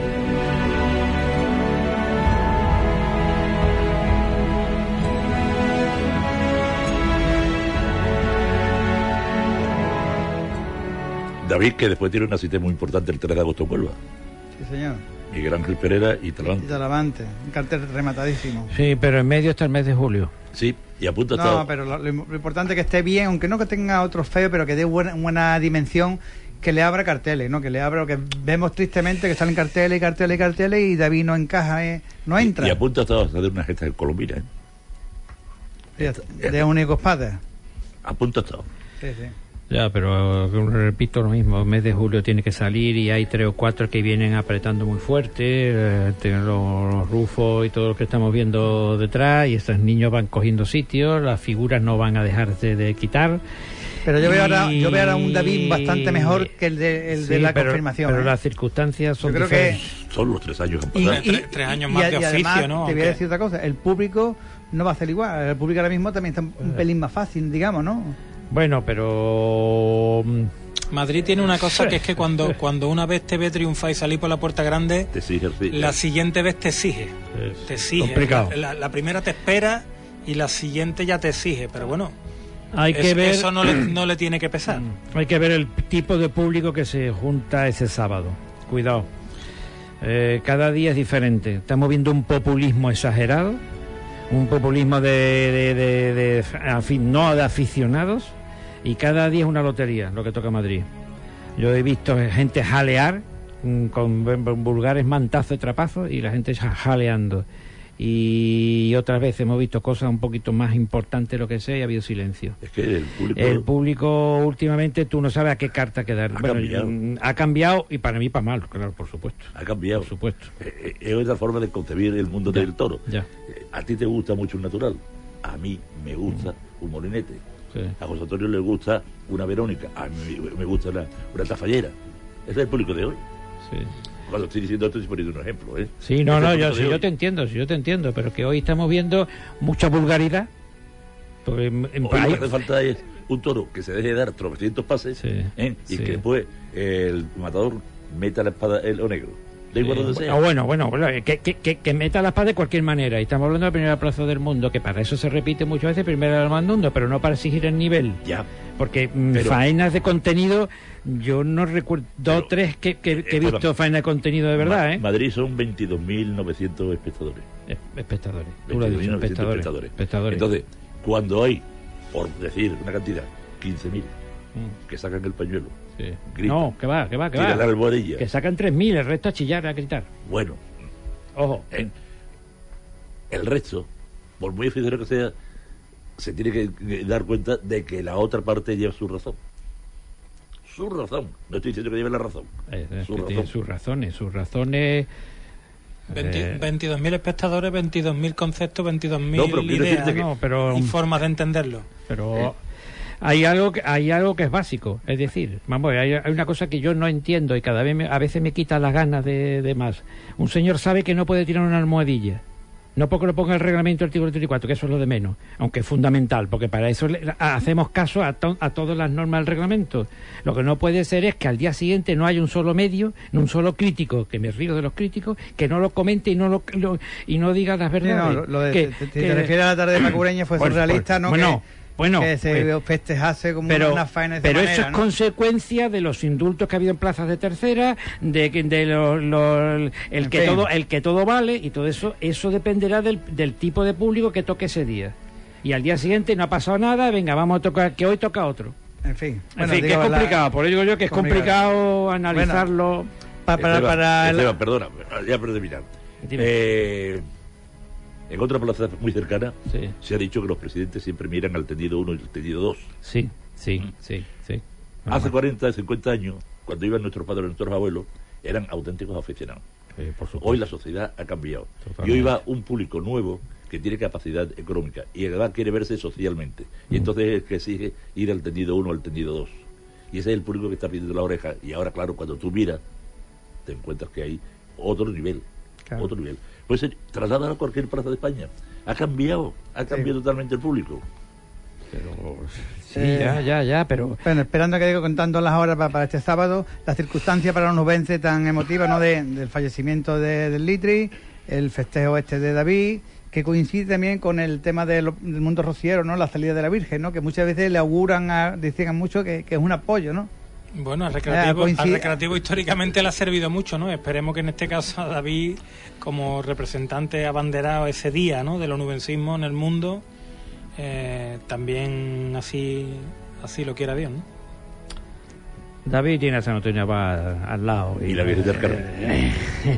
David, que después tiene una cita muy importante el tres de agosto en Huelva. Sí, señor. Miguel Ángel Pereira y Y Talavante. Talavante, un cartel rematadísimo. Sí, pero en medio está el mes de julio. Sí, y apunta No, hasta... pero lo, lo importante es que esté bien, aunque no que tenga otro feo, pero que dé buena, buena dimensión, que le abra carteles, ¿no? Que le abra lo que vemos tristemente, que salen carteles y carteles y carteles y David no encaja, ¿eh? No entra. Y apunta hasta a hacer una gesta de colombina, ¿eh? Fíjate, de único espada. Apunta hasta. Sí, sí. Ya, pero repito lo mismo, el mes de julio tiene que salir y hay tres o cuatro que vienen apretando muy fuerte, eh, tienen los, los rufos y todo lo que estamos viendo detrás, y estos niños van cogiendo sitios, las figuras no van a dejarse de quitar. Pero yo veo ahora, Y- yo veo ahora un David bastante mejor que el de, el de Sí, la pero, confirmación. Pero ¿eh? las circunstancias son Yo creo que- diferentes. Son los tres años que han Y, pasado. y- Tres- tres años y- más y de además, oficio, ¿no? te voy a Aunque- decir otra cosa, el público no va a ser igual, el público ahora mismo también está un, un pelín más fácil, digamos, ¿no? Bueno, pero... mm, Madrid tiene una cosa que es que cuando, cuando una vez te ve triunfar y salir por la puerta grande, Te exige el sí. la siguiente vez te exige. Te exige. complicado. La, la primera te espera y la siguiente ya te exige. Pero bueno, Hay es- que ver... eso no le, no le tiene que pesar. Hay que ver el tipo de público que se junta ese sábado. Cuidado. Eh, cada día es diferente. Estamos viendo un populismo exagerado, un populismo de, de, de, de- afi- no de aficionados, y cada día es una lotería lo que toca Madrid. Yo he visto gente jalear mm, con v- vulgares mantazos y trapazos y la gente ja- jaleando. Y otras veces hemos visto cosas un poquito más importantes de lo que sea y ha habido silencio. Es que el público... El público últimamente tú no sabes a qué carta quedar. Ha Bueno, cambiado. mm, ha cambiado y para mí para mal, claro, por supuesto. ha cambiado. Por supuesto. Eh, eh, Es otra forma de concebir el mundo Ya, del toro. ya. Eh, A ti te gusta mucho un natural. A mí me gusta un molinete. Sí. A José Antonio le gusta una Verónica. A mí me gusta una, una tafallera. Ese es el público de hoy. Sí. Cuando estoy diciendo esto estoy poniendo un ejemplo, ¿eh? Sí, no, Ese no, es el yo, público sí, de yo hoy. te entiendo, sí, yo te entiendo, pero que hoy estamos viendo mucha vulgaridad. Porque en, en Hoy lo que país- hace falta es un toro que se deje de dar tropecientos pases, Sí, ¿eh? y sí. que después el matador meta la espada en lo negro. Da igual donde sea. Ah, bueno, bueno, bueno, que, que, que, que meta la espada de cualquier manera. Y estamos hablando de la primera plaza del mundo, que para eso se repite muchas veces primera del mundo, pero no para exigir el nivel. Ya. Porque mm, Pero- faenas de contenido, yo no recuerdo dos o tres que, que, que he Eh, visto faenas de contenido de verdad, Ma- ¿eh? Madrid son veintidós mil novecientos espectadores. Es- Espectadores. Tú lo has dicho, veintidós mil novecientos espectadores. espectadores. Entonces, cuando hay, por decir una cantidad, quince mil Mm, que sacan el pañuelo, sí. grita. No, que va, que va, que tiran la va. almohadilla, Que sacan tres mil, el resto a chillar, a gritar. bueno, Ojo. ¿eh? el resto, por muy aficionado que sea, se tiene que dar cuenta de que la otra parte lleva su razón. Su razón. No estoy diciendo que lleve la razón. Eh, eh, su que razón. tiene sus razones, sus razones... Eh, veintidós mil espectadores, veintidós mil conceptos, veintidós mil No, pero quiero ideas decirte que- no, pero, y formas de entenderlo. pero Eh. hay algo que, hay algo que es básico, es decir, vamos, hay, hay una cosa que yo no entiendo y cada vez me- a veces me quita las ganas de, de más. Un señor sabe que no puede tirar una almohadilla. No porque lo ponga el reglamento del artículo treinta y cuatro, que eso es lo de menos, aunque es fundamental, porque para eso le, a, hacemos caso a, to, a todas las normas del reglamento. Lo que no puede ser es que al día siguiente no haya un solo medio, no un solo crítico, que me río de los críticos, que no lo comente y no lo, lo- y no diga las Sí, verdades. no, lo- lo de- que, te, te- que- te refieres a la tarde de Macureña fue Pues, surrealista, pues, ¿no? bueno, que, bueno, que se pues, festejase como pero, una faena de esa pero manera, eso es ¿no? consecuencia de los indultos que ha habido en plazas de tercera, de que de lo- lo- el En que fin. todo el que todo vale, y todo eso eso dependerá del, del tipo de público que toque ese día. Y al día siguiente no ha pasado nada, venga, vamos a tocar, que hoy toca otro. En fin, En bueno, fin, que es digo, la- complicado, por eso digo yo que es complicado. complicado analizarlo. pa- para, Esteban, para el- Esteban, perdona, ya para terminar. Dime. Eh, en otra plaza muy cercana Sí, se ha dicho que los presidentes siempre miran al tendido uno y al tendido dos. sí, sí, sí, sí. Hace cuarenta, cincuenta años, cuando iban nuestros padres, nuestros abuelos, eran auténticos aficionados. Sí, por supuesto. Hoy la sociedad ha cambiado. Totalmente. Y hoy va un público nuevo que tiene capacidad económica y además quiere verse socialmente. Y Mm. entonces es que exige ir al tendido uno o al tendido dos. Y ese es el público que está pidiendo la oreja. Y ahora, claro, cuando tú miras, te encuentras que hay otro nivel. Claro. Otro nivel. Pues eh, trasladar a cualquier plaza de España. Ha cambiado, ha cambiado totalmente el público. Pero, sí, Eh, ya, ya, ya, pero... Bueno, esperando que digo contando las horas para, para este sábado, las circunstancias para los nubenses tan emotivas, ¿no? De, del fallecimiento de, del Litri, el festejo este de David, que coincide también con el tema de lo- del mundo rociero, ¿no? La salida de la Virgen, ¿no? Que muchas veces le auguran, a, decían mucho que, que es un apoyo, ¿no? Bueno, al Ya, recreativo, coincide- al recreativo históricamente le ha servido mucho, ¿no? Esperemos que en este caso a David, como representante abanderado ese día, ¿no? Del onubensismo en el mundo, eh, también así así lo quiera Dios, ¿no? David tiene a San Antonio Abad al lado. Y la Virgen del Carmen.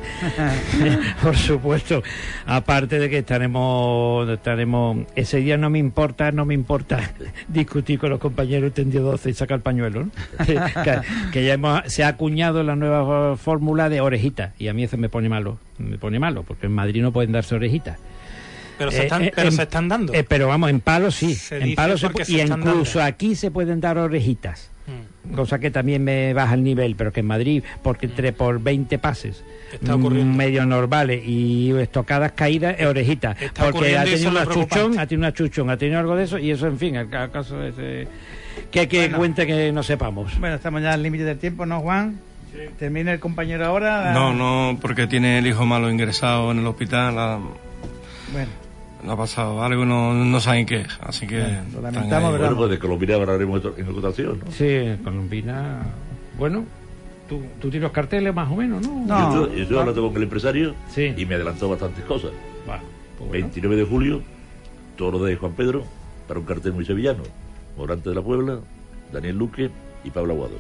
Por supuesto. Aparte de que estaremos, estaremos... Ese día no me importa, no me importa discutir con los compañeros tendido doce y sacar el pañuelo, ¿no? que, que ya hemos, se ha acuñado la nueva fórmula de orejitas. Y a mí eso me pone malo. Me pone malo, porque en Madrid no pueden darse orejitas. Pero se Eh, están, eh, pero en- se están dando. Eh, pero vamos, en palos sí. Se en dice palos se porque pu- se y están incluso dando. aquí se pueden dar orejitas. Mm. Cosa que también me baja el nivel, pero que en Madrid, porque entre por veinte pases Está ocurriendo. mm, medio normales y estocadas caídas, es orejitas. Está Porque ocurriendo ha y eso tenido es lo una chuchón, preocupante. ha tenido una chuchón, ha tenido algo de eso, y eso, en fin, el ca- caso es eh, que hay que Bueno. cuente que no sepamos. Bueno, estamos ya al límite del tiempo, ¿no, Juan? Termina el compañero ahora. No, no, porque tiene el hijo malo ingresado en el hospital. Ha, Bueno, le ha pasado algo y no, no saben qué es. Así que. lo están lamentamos, ahí. ¿verdad? Bueno, pues de Colombia hablaremos en otra ocasión, ¿no? Sí, Colombina. Bueno, tú, tú tienes los carteles más o menos, ¿no? No. yo estoy, estoy hablando con el empresario Sí. y me adelantó bastantes cosas. Va, pues bueno. veintinueve de julio, toro de Juan Pedro, para un cartel muy sevillano. Morante de la Puebla, Daniel Luque y Pablo Aguado.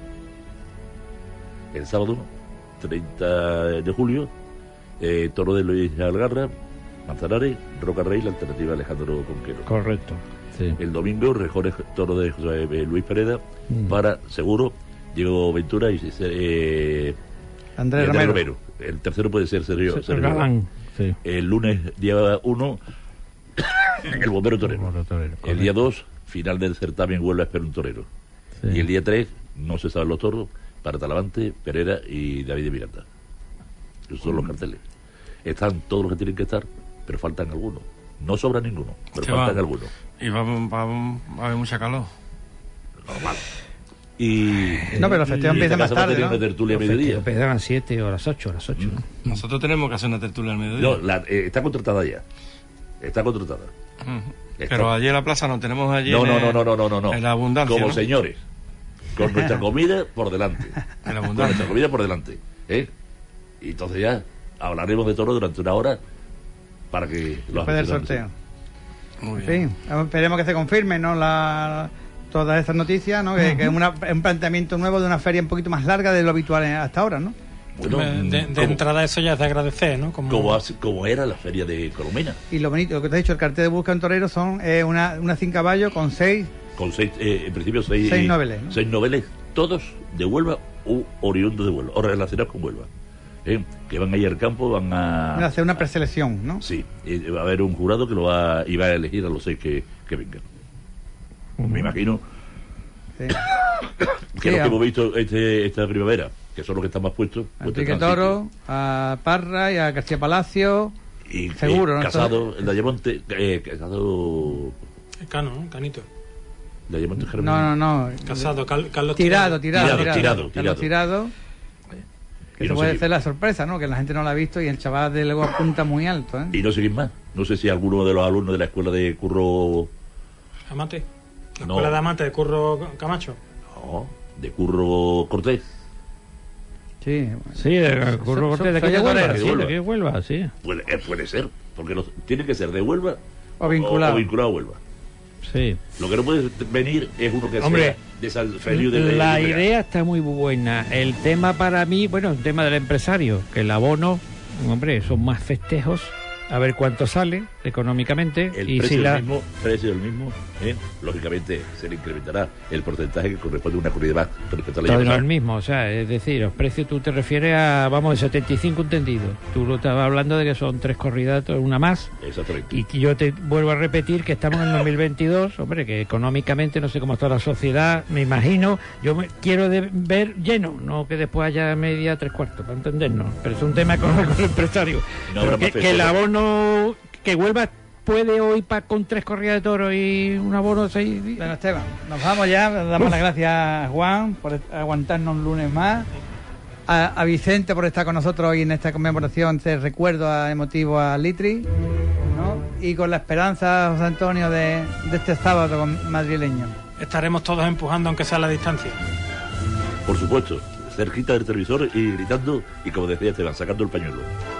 El sábado, treinta de julio, eh, toro de Luis Algarra, Manzanares, Roca Rey, la alternativa Alejandro Conquero. Correcto. Sí. El domingo, Rejones, toro de José eh, Luis Pereda, Mm. para Seguro, Diego Ventura y eh, Andrés y Andrés Romero. El tercero puede ser Sergio, Sí, Sergio Galán. Sí. El lunes, día uno, el bombero torero. Bombero torero, El correcto. día dos, final del certamen Huelva espera un torero. Sí. Y el día tres, no se saben los toros, para Talavante, Pereira y David de Miranda. Esos son los carteles. Están todos los que tienen que estar, pero faltan algunos. No sobra ninguno, pero Se faltan va. algunos. Y va, va- va a haber mucha calor. Normal. Y... No, pero los festejos y en esta empiezan más casa va a tarde, tener ¿no? una tertulia a Los mediodía. festejos empiezan a las siete o a las ocho, a las ocho. ¿no? Nosotros tenemos que hacer una tertulia al mediodía. No, la- eh, está contratada ya. Está contratada. Ujú. Está- Pero allí en la plaza no tenemos allí. No, en no, el- no, no, no, no, no, no. En la abundancia. Como ¿no? señores. Con nuestra comida por delante. En la Con abundancia. nuestra comida por delante. ¿Eh? Y entonces ya hablaremos de toro durante una hora para que los Después del aficionados- sorteo. Muy En bien. fin, esperemos que se confirmen, ¿no? La, todas estas noticias, ¿no? Que, que es una- es un planteamiento nuevo de una feria un poquito más larga de lo habitual en- hasta ahora, ¿no? Bueno, de, de como, entrada eso ya es de agradecer, ¿no? Como, como, hace- como era la feria de Colomena, Y lo bonito, lo que te he dicho, el cartel de Busca un Torero son eh, una, una cien caballos con seis. con seis, eh, en principio seis, Seis noveles, ¿no? seis noveles, todos de Huelva u oriundos de Huelva, o relacionados con Huelva. ¿eh? Que van ahí al campo, van a... Van a hacer una preselección, ¿no? Sí, y va a haber un jurado que lo va, y va a elegir a los seis que, que vengan. Me imagino Sí. que Sí, los a- que hemos visto este, esta primavera, que son los que están más puestos, A pues Enrique tendrán Toro, a Parra y a García Palacio. sitio. Y, seguro, eh, ¿no? Casado, el de Ayamonte, eh, Casado... el Cano, ¿no? Canito. de Ayamonte Germán. No, no, no. Casado, Cal- Carlos Tirado, tirado, Tirado, tirado, Carlos Tirado. Que Y se no puede sé hacer la sorpresa, ¿no? Que la gente no la ha visto y el chaval de luego apunta muy alto, ¿eh? Y no sé quién más. No sé si alguno de los alumnos de la escuela de Curro... Amate. La No. escuela de Amate de Curro Camacho. No, de Curro Cortés. Sí. Sí, de Curro Son- Cortés de son- aquí de son Huelva, de sí, Huelva. de aquí de Huelva, sí. Puede, eh, puede ser, porque los, tiene que ser de Huelva O vinculado. o, o vinculado a Huelva. Sí. Lo que no puede venir es uno que Hombre, sea de San Feliu de La de- de- idea está muy buena. El tema para mí, bueno, el tema del empresario, que el abono, hombre, son más festejos, a ver cuánto sale económicamente. El y precio, si la... del mismo, precio del mismo, ¿eh? Lógicamente se le incrementará el porcentaje que corresponde a una corrida más respecto a la Todo llave. no es el mismo, o sea, es decir, los precios tú te refieres a, vamos, de setenta y cinco entendido. Tú lo estabas hablando de que son tres corridas, una más. Exactamente. Y que yo te vuelvo a repetir que estamos en el dos mil veintidós, hombre, que económicamente no sé cómo está la sociedad, me imagino, yo me, quiero de- ver lleno, no que después haya media, tres cuartos, para entendernos, pero es un tema económico del empresario. No Pero habrá que, más que el festejo. abono, que Huelva puede hoy pa, con tres corridas de toro y un abono de seis días. Bueno, Esteban, nos vamos ya. Damos las gracias a Juan por aguantarnos un lunes más. A, a Vicente por estar con nosotros hoy en esta conmemoración, este recuerdo a- emotivo a Litri, ¿no? Y con la esperanza, José Antonio, de, de este sábado con madrileño. Estaremos todos empujando aunque sea a la distancia. Por supuesto, cerquita del televisor y gritando y como decía Esteban, sacando el pañuelo.